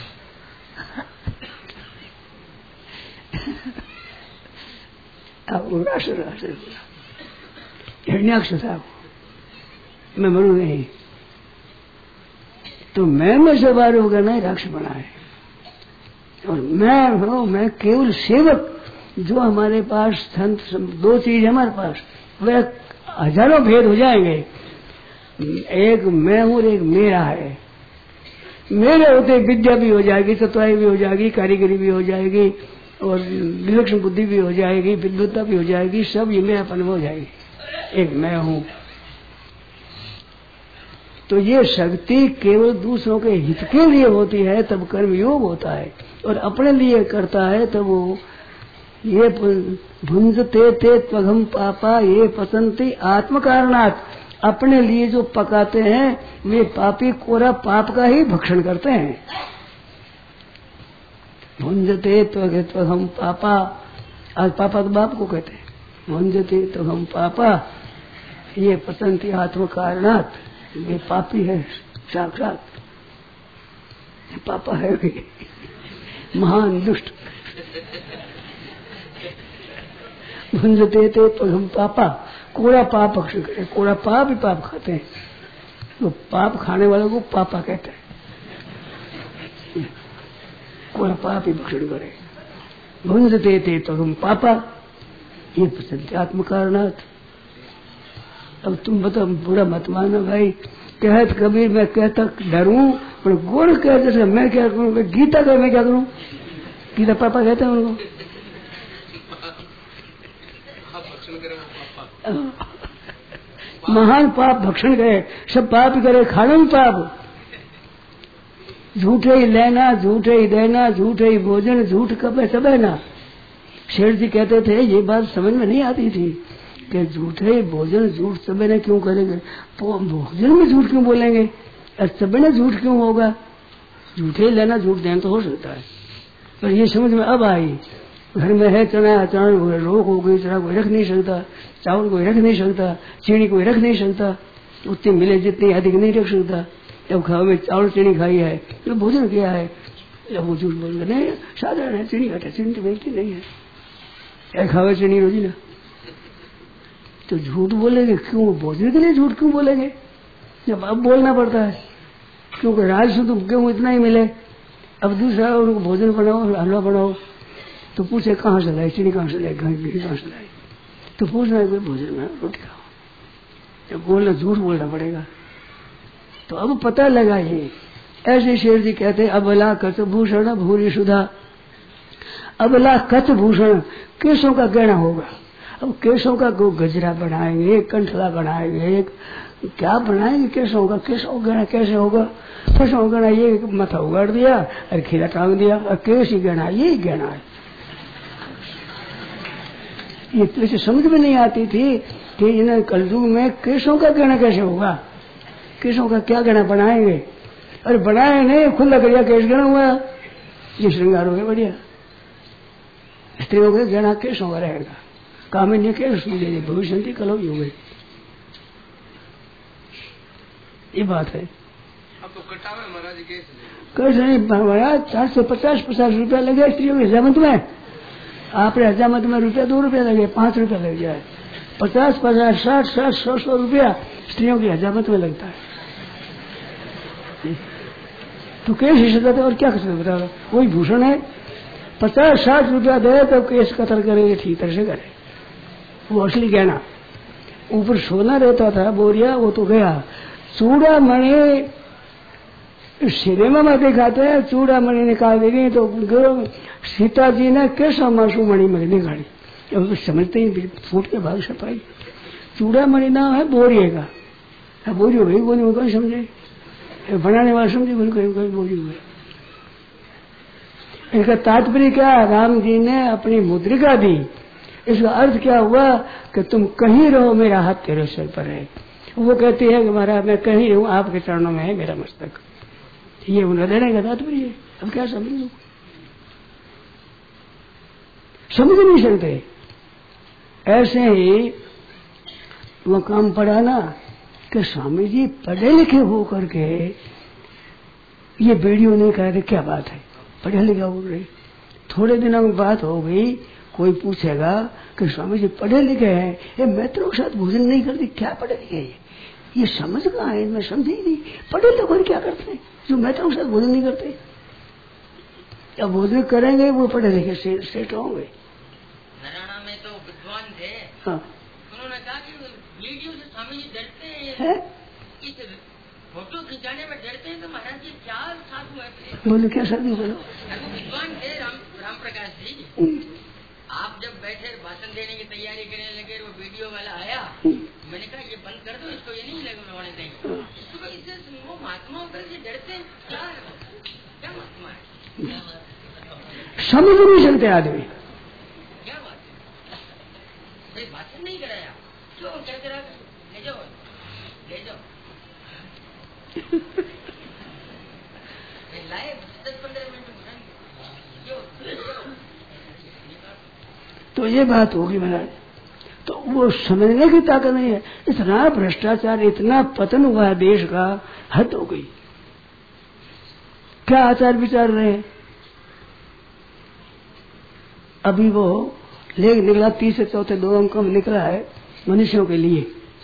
अब राक्षस राक्षस हिरण्याक्ष था, मैं मरू नहीं। तो मैं में सवार होकर नहीं राक्षस बना है, और मैं हूँ, मैं केवल सेवक। जो हमारे पास संत, दो चीज हमारे पास, वह हजारों भेद हो जाएंगे। एक मैं हूँ, एक मेरा है। मेरे होते विद्या भी हो जाएगी, चतुराई भी हो जाएगी, कारीगरी भी हो जाएगी, और विलक्षण बुद्धि भी हो जाएगी, विद्वत्ता भी हो जाएगी, सब ये मेरापन हो जाएगी। एक मैं हूँ। तो ये शक्ति केवल दूसरों के हित के लिए होती है, तब कर्म योग होता है, और अपने लिए करता है तब वो ये भुंजते ते त्वघम पापा ये पसंती आत्म कारणात्। अपने लिए जो पकाते हैं वे पापी कोरा पाप का ही भक्षण करते हैं। भुंजते त्वघम पापा, आज पापा तो बाप को कहते हैं। भुंजते त्वघम पापा ये पसंती आत्म कारणात्, ये पापी है साक्षात, पापा है भी महान दुष्ट। भुंजते थे तो हम पापा, कोड़ा पाप भक्षण करे, कोड़ा पाप ही पाप खाते हैं, तो पाप खाने वालों को पापा कहते हैं। कोड़ा पाप ही भक्षण करे। भुंजते थे तो हम पापा ये पसंद आत्म कारणात्। अब तुम बताओ, बुरा मत मानो भाई। कहत कबीर मैं कहता डरूं, पर गुण कह जैसे मैं क्या करूं, गीता का मैं क्या करूं? गीता पापा कहते हैं उनको। महान पाप भक्षण करे, सब पाप ही करे, खाना भी पाप। झूठे ही लेना, झूठे ही देना, झूठे ही भोजन, झूठ कपे सब है ना। शेर जी कहते थे, ये बात समझ में नहीं आती थी कि झूठे भोजन झूठ सबने क्यों करेंगे, भोजन में झूठ क्यों बोलेंगे, सबने झूठ क्यों होगा? झूठे लेना झूठ देना तो हो सकता है, पर ये समझ में अब आई। घर में है चना, चना रोग हो गई, चना कोई रख नहीं सकता, चावल कोई रख नहीं सकता, चीनी कोई रख नहीं सकता, उतनी मिले जितनी अधिक नहीं रख सकता। जब खाओ में चावल चीनी खाई है तो भोजन किया है, जब वो झूठ बोल रहे नहीं साधारण है, चीनी घटे, चीनी तो मिलती नहीं है, क्या खावे चीनी रोजी ना, तो झूठ बोलेंगे क्यों? भोजन के लिए झूठ क्यों बोलेंगे जब अब बोलना पड़ता है? क्योंकि राजस्व तो क्यों इतना ही मिले। अब दूसरा उनको भोजन बनाओ, हलवा बनाओ, तो पूछे कहाँ से लाई, चीनी कहाँ से लाई, घी कहाँ से लाई, तो पूछना है कोई भोजन में रोटी खाओ, जब बोलना झूठ बोलना पड़ेगा। तो अब पता लगा ये ऐसे शेर जी कहते हैं, अबला कच भूषण भूरी सुधा। अबला कच भूषण केशों का गहना होगा। अब केशों का गजरा बनाएंगे, कंठला बनाएंगे, क्या बनाएंगे, कैसे होगा, कैसे होगा, कैसे होगा, कैसे होगा, ये माथा उगाड़ दिया और खीरा टांग दिया और कैसी गहना, यही गहना है। ये तो समझ में नहीं आती थी कि इन कलयुग में केशों का गहना कैसे होगा, केशों का क्या गहना बनाएंगे। अरे बनाए नहीं, खुला करिया केश गहना हुआ, ये श्रृंगार हो गया बढ़िया। स्त्रियों का गहना केशों का रहेगा, कामिनी केश मिलेगी, भविष्य कलो ही हो गई। ये बात है। अब तो कटावे महाराज केस कैसे नहीं महाराज, चार सौ पचास पचास रुपया लगे स्त्रियों की हजामत में। आपने हजामत में रुपया दो रुपया लगे, पांच रुपया लग जाए, पचास पचास साठ साठ सौ सौ रुपया स्त्रियों की हजामत में लगता है। तो केस ही सकते और क्या कर सकते बता दो, वही भूषण है। पचास साठ रुपया दे तो केस कतल करेंगे, ठीक तरह से करे। वो असली गहना, ऊपर सोना रहता था बोरिया, वो तो गया। चूड़ामणि सिनेमा में दिखाते हैं, चूड़ामणि निकाल देंगे तो सीता जी ने कैसा मासू मणि में निकाली, अब तो समझते ही फूट के भाग सफाई। चूड़ामणि नाम है बोरिए का, बोरी हो गई, बोरी में कोई समझे, बनाने वाला समझे, बोली कोई कोई बोरी हुई। इसका तात्पर्य क्या, राम जी ने अपनी मुद्रिका दी। इसका अर्थ क्या हुआ कि तुम कहीं रहो, मेरा हाथ तेरे सिर पर है। वो कहती है कि महाराज मैं कहीं हूँ, आपके चरणों में है मेरा मस्तक। ये उन्हें देने का तात्पर्य है। अब क्या समझ लो, समझ नहीं सकते। ऐसे ही वो काम पड़ा ना कि स्वामी जी पढ़े लिखे हो करके ये वीडियो नहीं कह रहे, क्या बात है, पढ़े लिखे हो रहे। थोड़े दिनों में बात हो गई, कोई पूछेगा कि स्वामी जी पढ़े लिखे हैं, ये मित्रों के साथ भोजन नहीं करती, क्या पढ़े लिखे है, ये समझ कहाँ है, मैं समझी नहीं। पढ़े लिखे क्या करते हैं जो मित्रों के साथ भोजन नहीं करते, या भोजन करेंगे वो पढ़े लिखे सेठ होंगे। हरियाणा में तो विद्वान थे, हाँ, उन्होंने कहा कि वीडियो से स्वामी जी डरते हैं, है? इस फोटो खिंचाने में डरते हैं, तो महाराज जी क्या साधु है। बोलो क्या साधु, बोलो। विद्वान थे राम राम प्रकाश जी, आप जब बैठे भाषण देने की तैयारी करने लगे, वो वीडियो वाला आया, मैंने कहा ये बंद कर दो इसको, ये नहीं लगे होने देंगे। तो इससे वो महात्मा होकर से डरते हैं, क्या क्या महात्मा है, समझ नहीं सकते आदमी। क्या बात है, भाषण नहीं कराया, क्यों क्या करा, ले जाओ ले जाओ लाए दस पंद्रह मिनट में क्यों। तो ये बात होगी महाराज, तो वो समझने की ताकत नहीं है। इतना भ्रष्टाचार, इतना पतन हुआ है देश का, हद हो गई। क्या आचार विचार रहे। अभी वो लेख निकला, तीसरे चौथे दो अंकों में निकला है मनुष्यों के लिए,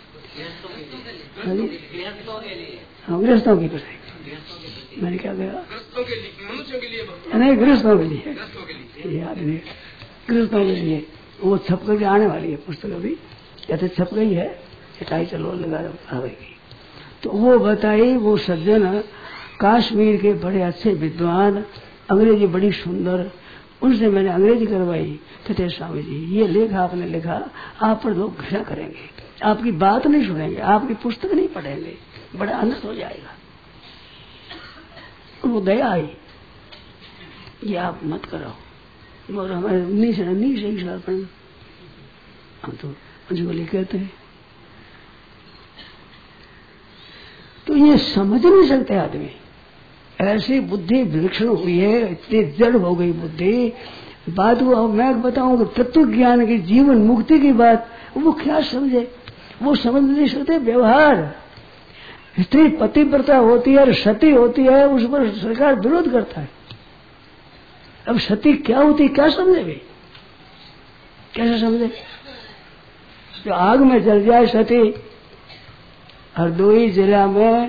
हाँ गृहस्थों की पढ़ाई। मैंने क्या कहा, मनुष्यों के लिए नहीं गृहस्थों के लिए, याद नहीं, गृहस्थों के लिए। वो छप करके आने वाली है पुस्तक, अभी या तो छप गई है, चटाई चलो लगा आवेगी। तो वो बताई, वो सज्जन कश्मीर के बड़े अच्छे विद्वान, अंग्रेजी बड़ी सुंदर, उनसे मैंने अंग्रेजी करवाई। कहते स्वामी जी ये लेख आपने लिखा, आप पर लोग घृणा करेंगे, आपकी बात नहीं सुनेंगे, आपकी पुस्तक नहीं पढ़ेंगे, बड़ा अनर्थ हो जाएगा। वो दया आई, ये आप मत करो। और हमारे उन्नीस उन्नीस एक साल पर हम तो पंचगोली कहते हैं। तो ये समझ नहीं सकते आदमी, ऐसी बुद्धि विलक्षण हुई है, इतनी जड़ हो गई बुद्धि। बात वो मैं बताऊंगा तत्व ज्ञान की, जीवन मुक्ति की बात, वो क्या समझे, वो समझ नहीं सकते। व्यवहार स्त्री पतिव्रता होती है और सती होती है, उस पर सरकार विरोध करता है। अब सती क्या होती, क्या समझे वे, कैसे समझे। जो आग में जल जाए सती, हरदोई जिला में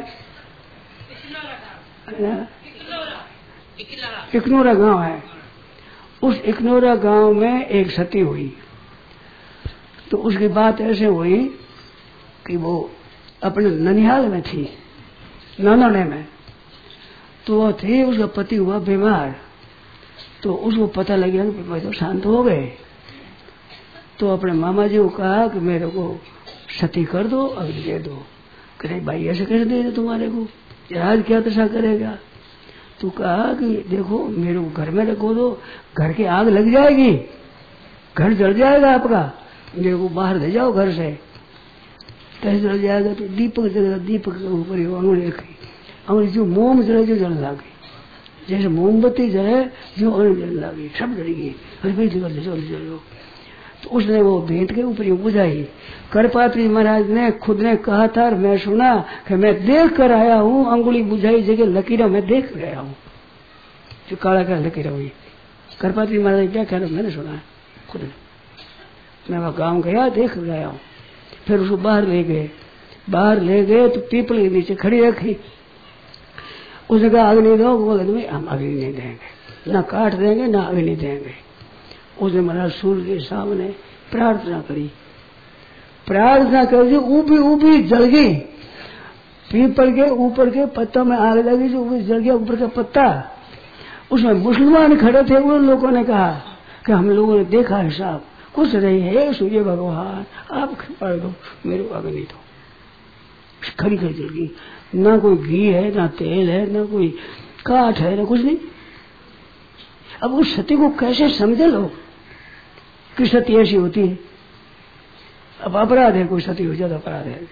इकनौरा गांव है, उस इकनौरा गांव में एक सती हुई। तो उसकी बात ऐसे हुई कि वो अपने ननिहाल में थी, नानौने में, तो वो थी, उसका पति हुआ बीमार। तो उसको पता लग गया कि भाई तो शांत हो गए, तो अपने मामा जी को कहा कि मेरे को सती कर दो, अग्नि दे दो। कहते भाई ऐसे कैसे दे तुम्हारे को, राज क्या दशा करेगा। तो कहा कि देखो मेरे को घर में रखो तो घर की आग लग जाएगी, घर जल जाएगा आपका, मेरे को बाहर ले जाओ घर से। कैसे जल जाएगा, तो दीपक जलेगा, दीपक के ऊपर अंगुली रखी, अंगुली जो मोम जले जो जलने लगी, जैसे मोमबत्ती जले जो अंगुली जलने लगी, सब जल गई। अरे भाई जल जल जल। तो उसने वो भेंट के ऊपर बुझाई। करपात्री महाराज ने खुद ने कहा था और मैं सुना कि मैं देख कर आया हूँ, अंगुली बुझाई जगह लकीरें मैं देख कर आया हूँ, जो काला काला लकीरें हुई। करपात्री महाराज क्या कह रहे मैंने सुना है खुद ने। मैं वहाँ गाँव गया देख कर आया हूँ। फिर उसको बाहर ले गए, बाहर ले गए तो पीपल के नीचे खड़ी रखी। उसने कहा अग्नि दो, वो कहते हम अग्नि नहीं देंगे, ना काट देंगे ना अग्नि देंगे। उसने महाराज सूर्य के सामने प्रार्थना करी, प्रार्थना कर ऊपी ऊपी जल गई। पीपल के ऊपर के पत्तों में आग लगी, जो ऊपर जल गया ऊपर का पत्ता। उसमें मुसलमान खड़े थे, उन लोगों ने कहा कि हम लोगों ने देखा है साहब कुछ नहीं है, सूर्य भगवान आप पढ़ दो, मेरे को अग्नि दो। खड़ी खड़ी जल गई, ना कोई घी है ना तेल है ना कोई काठ है ना कुछ नहीं। अब उस सती को कैसे समझे लोग कि सती ऐसी होती है। अब अपराध है, कोई सती हो जाए तो अपराध है,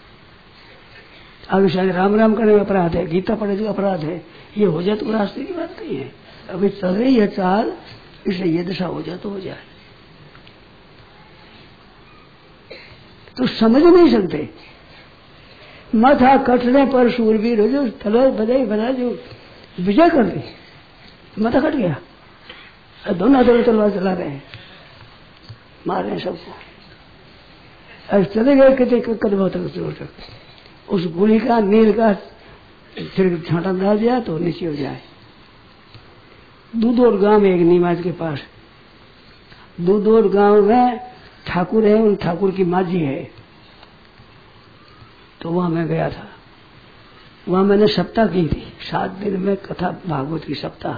आगे शायद राम राम करने में अपराध है, गीता पढ़े तो अपराध है, ये हो जाए तो रास्ते की बात नहीं है। अभी चल रही है चाल, इसलिए ये दशा हो जाए तो हो जाए, तो समझ नहीं सकते। माथा कटने पर सूरवीर हो जो तलवार बजाई बजा जो विजय कर दी, माथा कट गया, दोनों हाथों तलवार चला रहे हैं, मार रहे हैं सबको। अब चले गए कितने कदमों तक, उस गोली का नील का फिर छांटा डाल दिया तो नीचे हो जाए। दूधौर गांव में एक नीमाज के पास, दूधौर गांव में ठाकुर है, उन ठाकुर की माजी है, तो वहां मैं गया था। वहां मैंने सप्ताह की थी, सात दिन में कथा भागवत की सप्ताह।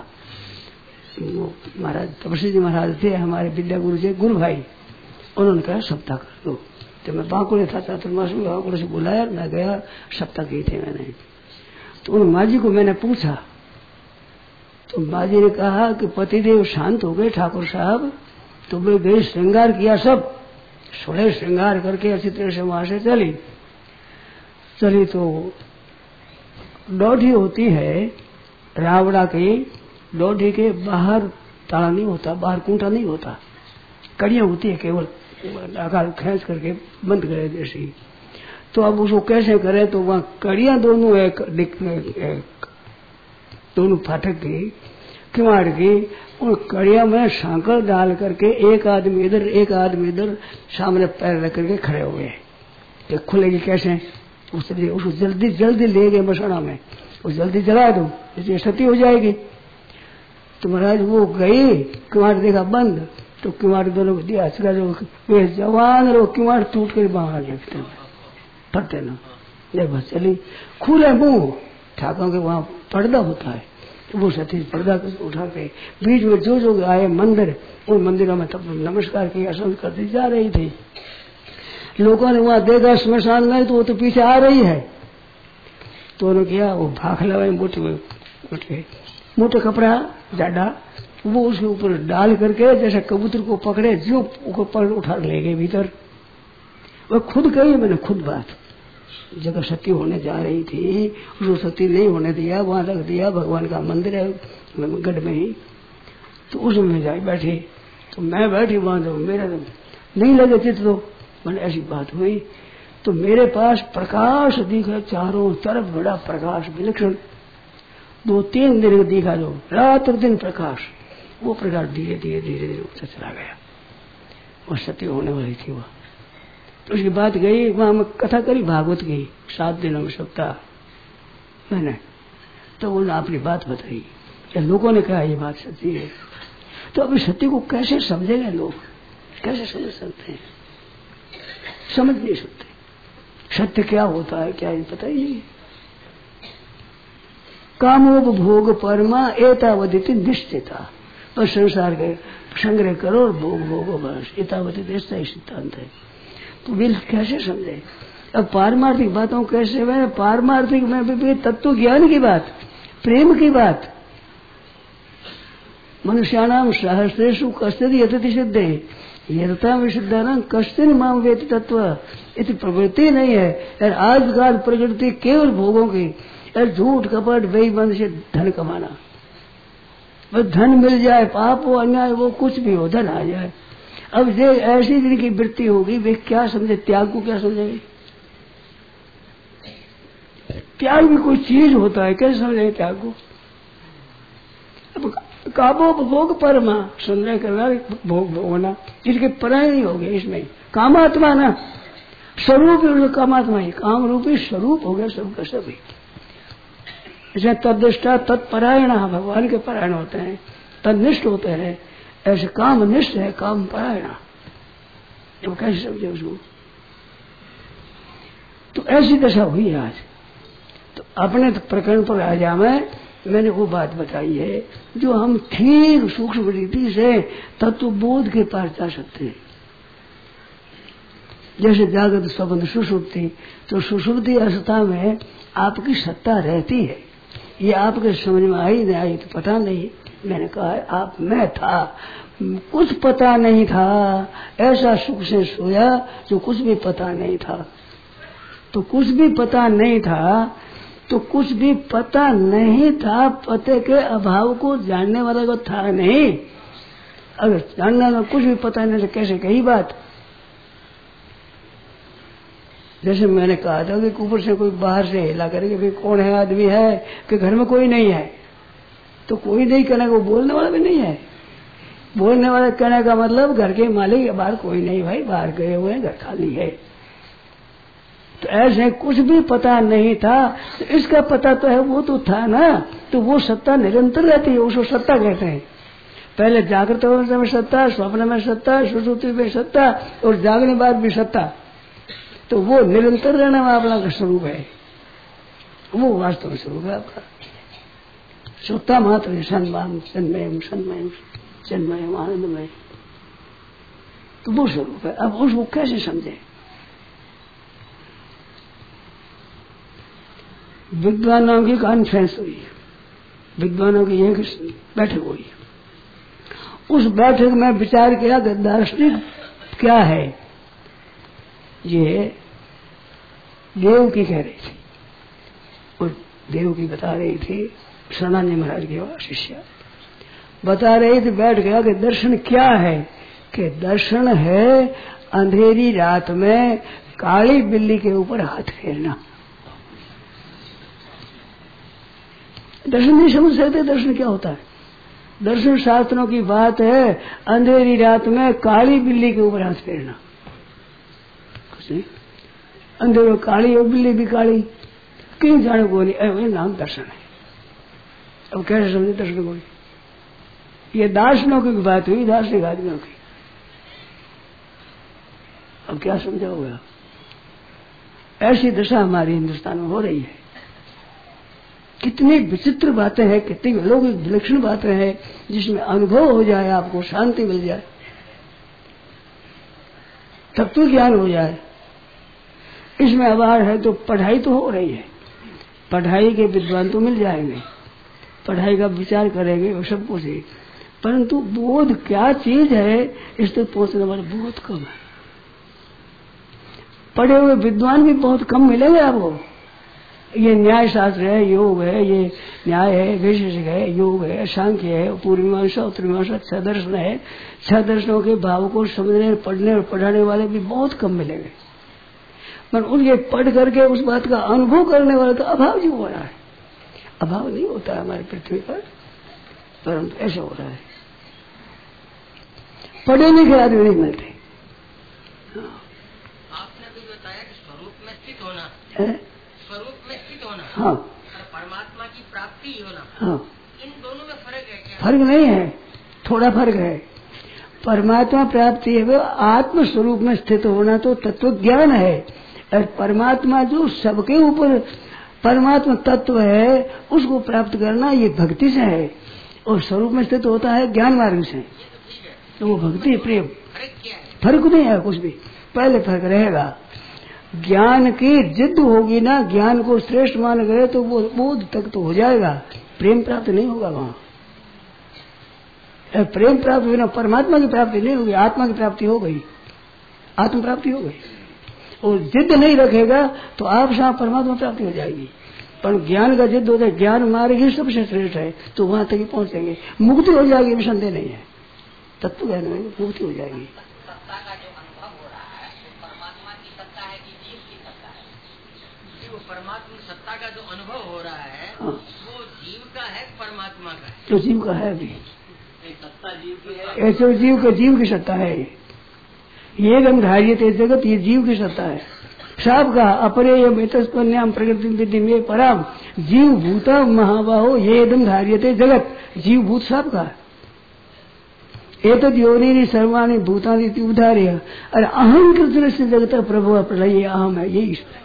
वो महाराज तपस्वी जी महाराज थे हमारे विद्या गुरु जी गुरु भाई, उन्होंने कहा सप्ताह कर दो। तो मैं बांकुड़े था चातुर्मास में, बांकुड़े से बुलाया, मैं गया, सप्ताह की थे मैंने। तो उन माजी को मैंने पूछा, तो माजी ने कहा कि पतिदेव शांत हो गए ठाकुर साहब, तो मैं गई श्रृंगार किया, सब सोलह श्रृंगार करके अच्छी तरह से वहां से चली चली तो डोढ़ी होती है रावड़ा की, डोढ़ी के बाहर ताला नहीं होता, बाहर कूंटा नहीं होता, कड़ियां होती है केवल आकार खींच करके बंद करे जैसी। तो अब उसको कैसे करें, तो वहां कड़ियां दोनों एक, एक दोनों फाटक की किवाड़ की, उन कड़िया में सांकल डाल करके एक आदमी इधर एक आदमी इधर सामने पैर रख करके खड़े हो गए। ये खुलेगी कैसे, उससे उसको जल्दी जल्दी ले गए मसाणा में, वो जल्दी जला दो, इसलिए सती हो जाएगी। तो महाराज वो गई, किवाड़ देखा बंद, तो किवाड़ दोनों को दिया, चला जो वे जवान रो किवाड़ टूट कर बाहर देखते पड़ते ना, जब बस चली खुले मुंह, ठाकुर के वहां पर्दा होता है, तो वो सती पर्दा उठा के बीच में जो जो आए मंदिर, उन मंदिरों में तब नमस्कार किया, संत करती जा रही थी। लोगों ने वहां देखा स्मशान में, तो वो तो पीछे आ रही है, तो उन्होंने किया वो भाख लगाए मोटे मोटे मोटे कपड़ा जाडा, वो उसके ऊपर डाल करके जैसे कबूतर को पकड़े जो ऊपर उठा ले गए भीतर। वो खुद कही मैंने खुद बात, जगह सती होने जा रही थी, उसको सती नहीं होने दिया, वहां रख दिया, भगवान का मंदिर है गढ़ में ही, तो उसमें जाए बैठी। तो मैं बैठी वहां, जो मेरा नहीं लगे चित्र, तो मैंने ऐसी बात हुई, तो मेरे पास प्रकाश दिखा चारों तरफ, बड़ा प्रकाश विलक्षण, दो तीन दिन दिखा, जो रात और दिन प्रकाश, वो प्रकाश धीरे धीरे धीरे धीरे ऊपर चला गया। वो सती होने वाली थी वह। तो उसकी बात गई, वहां मैं कथा करी भागवत की, सात दिनों में सप्ताह मैंने, तो उन्होंने अपनी बात बताई, लोगों ने कहा ये बात सच्ची है। तो अभी सत्य को कैसे समझेंगे लोग, कैसे समझ सकते हैं, समझ नहीं सकते। सत्य क्या होता है क्या, ये पता ही नहीं। कामोपभोग परमा एतावदिति निश्चिता, बस संसार के संग्रह करो और भोग भोगो, बस एतावदिति, ऐसा ही सिद्धांत है। तो बिल कैसे समझे, अब पारमार्थिक बातों कैसे हुए? पारमार्थिक में भी तत्व ज्ञान की बात, प्रेम की बात। मनुष्याणाम सहस्रेषु कश्चित् यतति सिद्धे यथा विशुद्धानां कश्चित् माम वेति तत्व। इतनी प्रवृत्ति नहीं है। और आजकल प्रकृति केवल भोगों की, और झूठ कपट बेईमान से धन कमाना, बस धन मिल जाए, पाप हो अन्याय वो कुछ भी हो, धन आ जाए। अब ये ऐसी जिनकी वृत्ति होगी वे क्या समझे? त्याग को क्या समझेंगे? त्याग भी कोई चीज होता है, कैसे समझेंगे त्याग को? अब काबो भोग परमा संग्रह करना, भोग भोगना, जिसके पराय नहीं हो गए इसमें कामात्मा ना, स्वरूप कामात्मा ही, काम रूपी स्वरूप हो गया सबका सभी। इसमें तदनिष्ठा तत्परायण, भगवान के परायण होते हैं, तदनिष्ठ होते हैं। ऐसे काम निष्ठ है, काम परायण। तो कैसे समझे उसको? तो ऐसी दशा हुई है आज। तो अपने प्रकरण पर आ जा, मैं मैंने वो बात बताई है जो हम ठीक सूक्ष्म रीति से तत्व बोध के पास जा सकते हैं। जैसे जागृत स्वप्न सुषुप्ति, तो सुषुप्ति अवस्था में आपकी सत्ता रहती है। ये आपके समझ में आई नहीं आई तो पता नहीं। मैंने कहा आप मैं था, कुछ पता नहीं था, ऐसा सुख से सोया जो कुछ भी पता नहीं था। तो कुछ भी पता नहीं था, तो कुछ भी पता नहीं था, पते के अभाव को जानने वाला को था नहीं। अगर जानने वाला कुछ भी पता नहीं तो कैसे कही बात? जैसे मैंने कहा था कि ऊपर से कोई बाहर से हिला करके भी कौन है, आदमी है कि घर में कोई नहीं है, तो कोई नहीं कहने को बोलने वाला भी नहीं है। बोलने वाला कहने का मतलब घर के मालिक बाहर कोई नहीं, भाई बाहर गए हुए हैं, घर खाली है। तो ऐसे कुछ भी पता नहीं था, तो इसका पता तो है, वो तो था ना। तो वो सत्ता निरंतर रहती है, उसको सत्ता कहते हैं। पहले जागृत अवस्था में सत्ता, स्वप्न में सत्ता, सुषुप्ति में सत्ता, और जागने बाद भी सत्ता। तो वो निरंतर रहने वाला आपका स्वरूप है, वो वास्तव में स्वरूप है आपका। सत्ता मात्र सन्माम सन्मयम सन्मयम जन्मयम आनंदमय, तो वो स्वरूप है। अब उसको कैसे समझे? विद्वानों की कॉन्फ्रेंस हुई, विद्वानों की एक बैठक हुई। उस बैठक में विचार किया कि दार्शनिक क्या है। ये देव की कह रही थी, और देव की बता रही थी सनातन महाराज की शिष्या बता रही थी। बैठ गया कि दर्शन क्या है? कि दर्शन है अंधेरी रात में काली बिल्ली के ऊपर हाथ फेरना। दर्शन नहीं समझ सकते दर्शन क्या होता है। दर्शन शास्त्रों की बात है, अंधेरी रात में काली बिल्ली के ऊपर हाथ फेरना। कुछ नहीं, अंधेरे काली और बिल्ली भी काली, क्यों जाने को नहीं, नाम दर्शन है। अब कैसे समझे दर्शन को? ये दार्शनिकों की बात हुई, दार्शनिक आदमियों की। अब क्या समझा होगा? ऐसी दशा हमारी हिंदुस्तान में हो रही है। कितनी विचित्र बातें हैं, कितनी अलौकिक विलक्षण बातें हैं, जिसमें अनुभव हो जाए, आपको शांति मिल जाए, तत्व ज्ञान हो जाए। इसमें अभाव है तो पढ़ाई तो हो रही है, पढ़ाई के विद्वान तो मिल जाएंगे, पढ़ाई का विचार करेंगे, वो सब कुछ है, परंतु बोध क्या चीज है इस तक पहुंचने वाले बहुत कम है। पढ़े हुए विद्वान भी बहुत कम मिलेंगे आपको। ये न्याय शास्त्र है, योग है, ये न्याय है, वैशेषिक है, योग है, सांख्य है, पूर्व मीमांसा उत्तर मीमांसा, छह दर्शन है। छह दर्शनों के भाव को समझने, पढ़ने और पढ़ाने वाले भी बहुत कम मिलेंगे। पर उनके पढ़ करके उस बात का अनुभव करने वाला तो अभाव ही हो रहा है। अभाव नहीं होता है हमारी पृथ्वी पर, परंतु ऐसा हो रहा है। पढ़े लिखे आदमी नहीं मिलते। आपने भी बताया कि स्वरूप में स्थित होना है? स्वरूप में स्थित होना, हाँ, और परमात्मा की प्राप्ति होना, हाँ, इन दोनों में फर्क है क्या? फर्क नहीं है, थोड़ा फर्क है। परमात्मा प्राप्ति है वो आत्म स्वरूप में स्थित होना तो तत्व ज्ञान है, और परमात्मा जो सबके ऊपर परमात्मा तत्व है उसको प्राप्त करना ये भक्ति से है, और स्वरूप में स्थित होता है ज्ञान मार्ग से, तो वो भक्ति प्रेम। फर्क क्या है? फर्क नहीं है कुछ भी, पहले फर्क रहेगा। ज्ञान की जिद होगी ना, ज्ञान को श्रेष्ठ मान गए तो वो बोध तक तो हो जाएगा, प्रेम प्राप्त नहीं होगा वहाँ। प्रेम प्राप्त बिना परमात्मा की प्राप्ति नहीं होगी, आत्मा की प्राप्ति हो गई, आत्म प्राप्ति हो गई। और जिद नहीं रखेगा तो आप साथ परमात्मा प्राप्ति हो जाएगी। पर ज्ञान का जिद होता है, ज्ञान मार्ग ही सबसे श्रेष्ठ है, तो वहां तक ही पहुंचेंगे, मुक्ति हो जाएगी, संदेह नहीं है। तत्व ज्ञान में मुक्ति हो जाएगी। सत्ता का जो अनुभव हो रहा है वो परमात्मा की सत्ता है कि जीव की सत्ता है? वो परमात्मा सत्ता का जो अनुभव हो रहा है हाँ। वो जीव का है परमात्मा का है? तो जीव का है अभी, सत्ता जीव की है। ऐसे जीव के जीव की सत्ता है। ये गंधार्य थे जगत, ये जीव की सत्ता है। साफ का अपरे मितस्पन्याम प्रकृति विधि में पराम जीव भूता महाबाहो ये दम धार्य थे जगत, जीव भूत साफ का एतद योनि सर्वाणी भूतानि उदार्य। अरे अहम कृष्ण से जगत प्रभु प्रलय अहम है, ये ईश्वर है।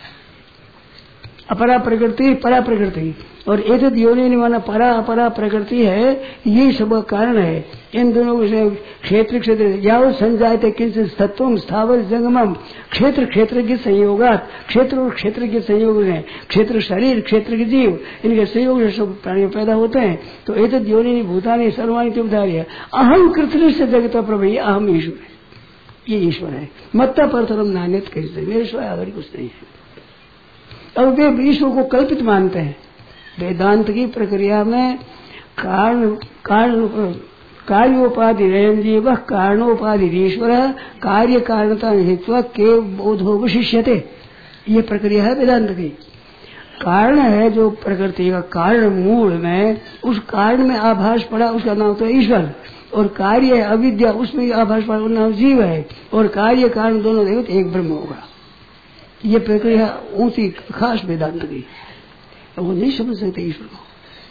अपरा प्रकृति परा प्रकृति और एतद योनि माना परा अपरा प्रकृति है, ये सब कारण है। इन दोनों क्षेत्र क्षेत्र यावत संजायते किंचित तत्वम स्थावर जंगमम क्षेत्र क्षेत्र के संयोगात, क्षेत्र और क्षेत्र के संयोग है, क्षेत्र शरीर क्षेत्र के जीव, इनके संयोग से सब प्राणी पैदा होते हैं। तो एतद योनि भूतानि सर्वाणि तुमधार्य अहम कृष्ण से जगत प्रभु, ये अहम ईश्वर है, ये ईश्वर है। मत्ता परतरम नान्यत कहते, मेरे सिवाय आगे कुछ नहीं है। अब वे ईश्वर को कल्पित मानते हैं। वेदांत की प्रक्रिया में कारण कारण कार्योपाधि रयन जीव कारणोपाधि ईश्वर कार्य कारणता हेतु के बोधोपशिष्यते, ये प्रक्रिया है वेदांत की। कारण है जो प्रकृति का कारण मूल में, उस कारण में आभास पड़ा, उसका नाम तो ईश्वर। और कार्य है अविद्या, उसमें आभास पड़ा, उसका नाम जीव है। और कार्य कारण दोनों देखो तो एक ब्रह्म होगा। ये प्रक्रिया ऊंची खास वेदांत की, वो नहीं समझ सकते ईश्वर को।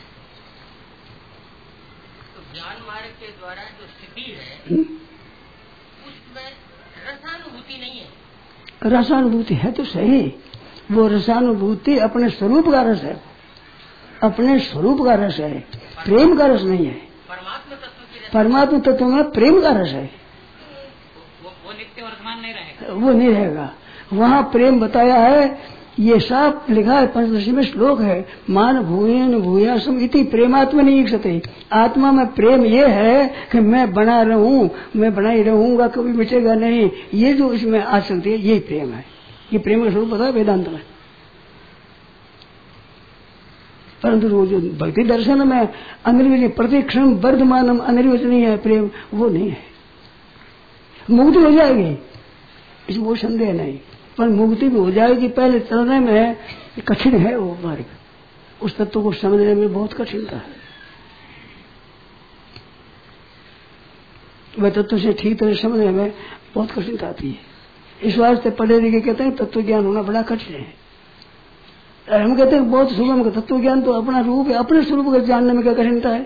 तो ज्ञान मार्ग के द्वारा जो स्थिति है उसमें रसानुभूति नहीं है। रसानुभूति है तो सही, वो रसानुभूति अपने स्वरूप का रस है, अपने स्वरूप का रस है, प्रेम का रस नहीं है। परमात्मा तत्व की परमात्मा तत्व में प्रेम का रस है, वो, वो नित्य वर्तमान नहीं रहेगा, वो नहीं रहेगा। वहाँ प्रेम बताया है, ये साफ लिखा है, पंचदशी में श्लोक है, मान भूयन भूयासम इति प्रेमात्मा नहीं इच्छते। आत्मा में प्रेम ये है कि मैं बना रहूं, मैं बना ही रहूंगा, कभी मिटेगा नहीं, ये जो इसमें आ सकती है, यही प्रेम है। ये प्रेम का स्वरूप बताया वेदांत में। परंतु वो जो भक्ति दर्शन में अनिर्वचनीय प्रतिक्षण वर्धमानम अनिर्वचनीय है प्रेम, वो नहीं है। मुक्ति हो जाएगी, इसमें वो संदेह नहीं, पर मुक्ति भी हो जाएगी। पहले चलने में कठिन है वो मार्ग, उस तत्व को समझने में बहुत कठिनता है। वह तत्व से ठीक तरह समझने में बहुत कठिनता आती है। इस वास्ते पढ़े लिखे कहते हैं तत्व ज्ञान होना बड़ा कठिन है। हम कहते हैं बहुत सुगम का तत्व ज्ञान तो अपना रूप है, अपने स्वरूप को जानने में क्या कठिनता है,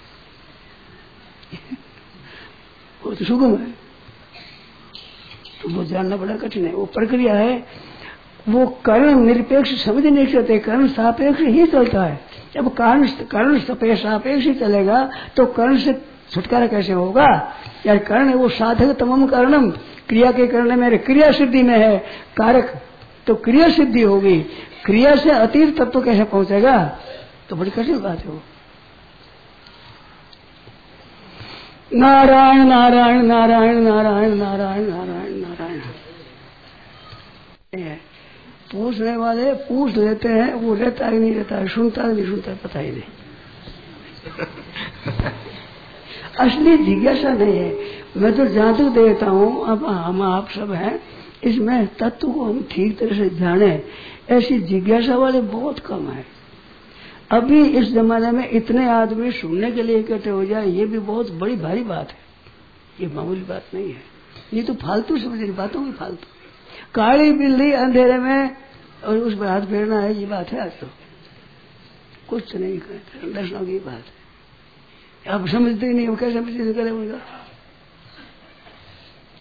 वो तो सुगम है, तो वो जानना बड़ा कठिन है। वो प्रक्रिया है, वो कारण निरपेक्ष समझ नहीं सकते, कारण सापेक्ष ही चलता है। जब कारण कारण सापेक्ष ही चलेगा तो कारण से छुटकारा कैसे होगा? यार कारण है वो साधक तमम कारणम, क्रिया के करने में क्रिया सिद्धि में है कारक, तो क्रिया सिद्धि होगी, क्रिया से अतीत तत्व कैसे पहुंचेगा? तो बड़ी कठिन बात है वो। नारायण नारायण नारायण नारायण नारायण नारायण नारायण। पूछने वाले पूछ लेते हैं, वो रहता ही नहीं रहता है, सुनता नहीं सुनता पता ही नहीं। असली जिज्ञासा नहीं है। मैं तो जहाँ तक देखता हूँ, अब हम आप सब हैं, इसमें तत्व को हम ठीक तरह से जाने, ऐसी जिज्ञासा वाले बहुत कम है। अभी इस जमाने में इतने आदमी सुनने के लिए इकट्ठे हो जाए, ये भी बहुत बड़ी भारी बात है, ये मामूली बात नहीं है। ये तो फालतू समझ रही बातों की फालतू, काली बिल्ली अंधेरे में और उस पर हाथ फेरना है, ये बात है। आज तो कुछ नहीं कहते, दर्शनों की बात है। आप समझते ही नहीं, वो कैसे समझते करें उनका।